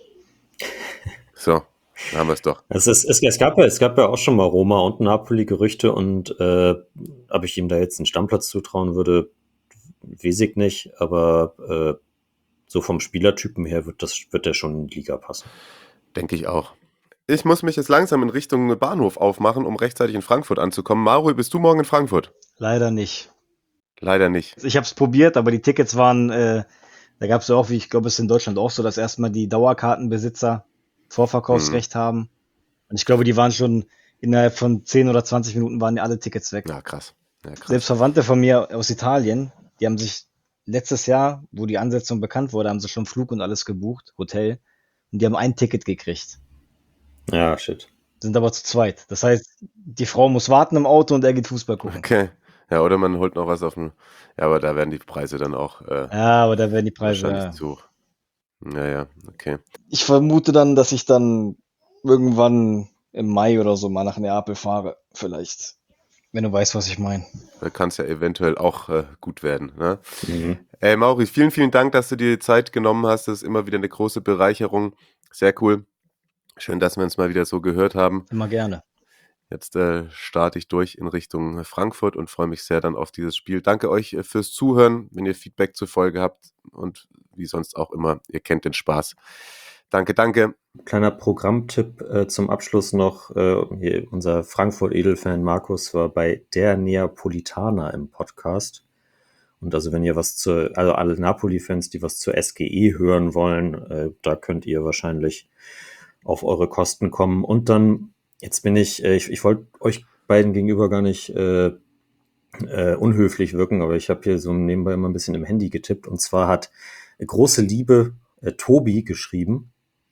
So, dann haben wir es doch. Es, ist, es, es, gab ja, es gab ja auch schon mal Roma und Napoli-Gerüchte und äh, ob ich ihm da jetzt einen Stammplatz zutrauen würde, weiß ich nicht. Aber äh, so vom Spielertypen her wird das wird der schon in die Liga passen. Denke ich auch. Ich muss mich jetzt langsam in Richtung Bahnhof aufmachen, um rechtzeitig in Frankfurt anzukommen. Mauri, bist du morgen in Frankfurt? Leider nicht. Leider nicht. Ich habe es probiert, aber die Tickets waren, äh, da gab es ja auch, wie ich glaube, es ist in Deutschland auch so, dass erstmal die Dauerkartenbesitzer Vorverkaufsrecht haben. Und ich glaube, die waren schon innerhalb von zehn oder zwanzig Minuten waren ja alle Tickets weg. Ja, krass. Ja, krass. Selbst Verwandte von mir aus Italien, die haben sich letztes Jahr, wo die Ansetzung bekannt wurde, haben sie schon Flug und alles gebucht, Hotel, und die haben ein Ticket gekriegt. Ja, shit. Sind aber zu zweit. Das heißt, die Frau muss warten im Auto und er geht Fußball gucken. Okay. Ja, oder man holt noch was auf dem. Ja, aber da werden die Preise dann auch äh, Ja, aber da werden die Preise. wahrscheinlich Ja. zu hoch. Ja, ja, okay. Ich vermute dann, dass ich dann irgendwann im Mai oder so mal nach Neapel fahre. Vielleicht. Wenn du weißt, was ich meine. Da kann es ja eventuell auch äh, gut werden. Ne? Mhm. Ey, Mauri, vielen, vielen Dank, dass du dir die Zeit genommen hast. Das ist immer wieder eine große Bereicherung. Sehr cool. Schön, dass wir uns mal wieder so gehört haben. Immer gerne. Jetzt äh, starte ich durch in Richtung Frankfurt und freue mich sehr dann auf dieses Spiel. Danke euch äh, fürs Zuhören. Wenn ihr Feedback zur Folge habt und wie sonst auch immer, ihr kennt den Spaß. Danke, danke. Kleiner Programmtipp äh, zum Abschluss noch. Äh, hier, unser Frankfurt-Edelfan Markus war bei der Neapolitaner im Podcast. Und also wenn ihr was zu, also alle Napoli-Fans, die was zur S G E hören wollen, äh, da könnt ihr wahrscheinlich auf eure Kosten kommen. Und dann, jetzt bin ich, äh, ich, ich wollte euch beiden gegenüber gar nicht äh, äh, unhöflich wirken, aber ich habe hier so nebenbei immer ein bisschen im Handy getippt. Und zwar hat große Liebe äh, Tobi geschrieben,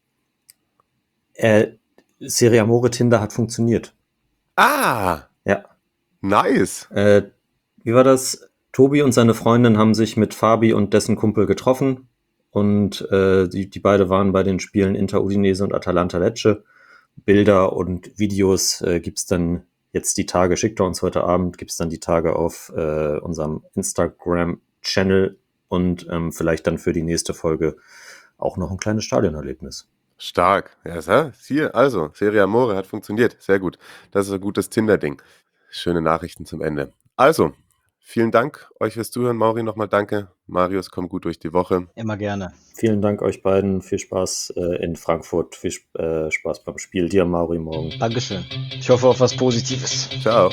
äh, Serie Amore Tinder hat funktioniert. Ah, Ja. nice. Äh, wie war das? Tobi und seine Freundin haben sich mit Fabi und dessen Kumpel getroffen und äh, die, die beide waren bei den Spielen Inter Udinese und Atalanta Lecce. Bilder und Videos äh, gibt's dann jetzt die Tage, schickt er uns heute Abend, gibt's dann die Tage auf äh, unserem Instagram-Channel und ähm, vielleicht dann für die nächste Folge auch noch ein kleines Stadionerlebnis. Stark. Ja, ja, hier, also, Serie Amore hat funktioniert. Sehr gut. Das ist ein gutes Tinder-Ding. Schöne Nachrichten zum Ende. Also, vielen Dank euch fürs Zuhören. Mauri, nochmal danke. Marius, komm gut durch die Woche. Immer gerne. Vielen Dank euch beiden, viel Spaß äh, in Frankfurt, viel äh, Spaß beim Spiel. Dir, Mauri, morgen. Dankeschön. Ich hoffe auf was Positives. Ciao.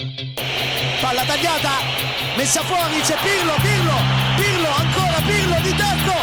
Palla tagliata, messa fuori, c'è Pirlo, Pirlo, Pirlo, ancora Pirlo di tacco,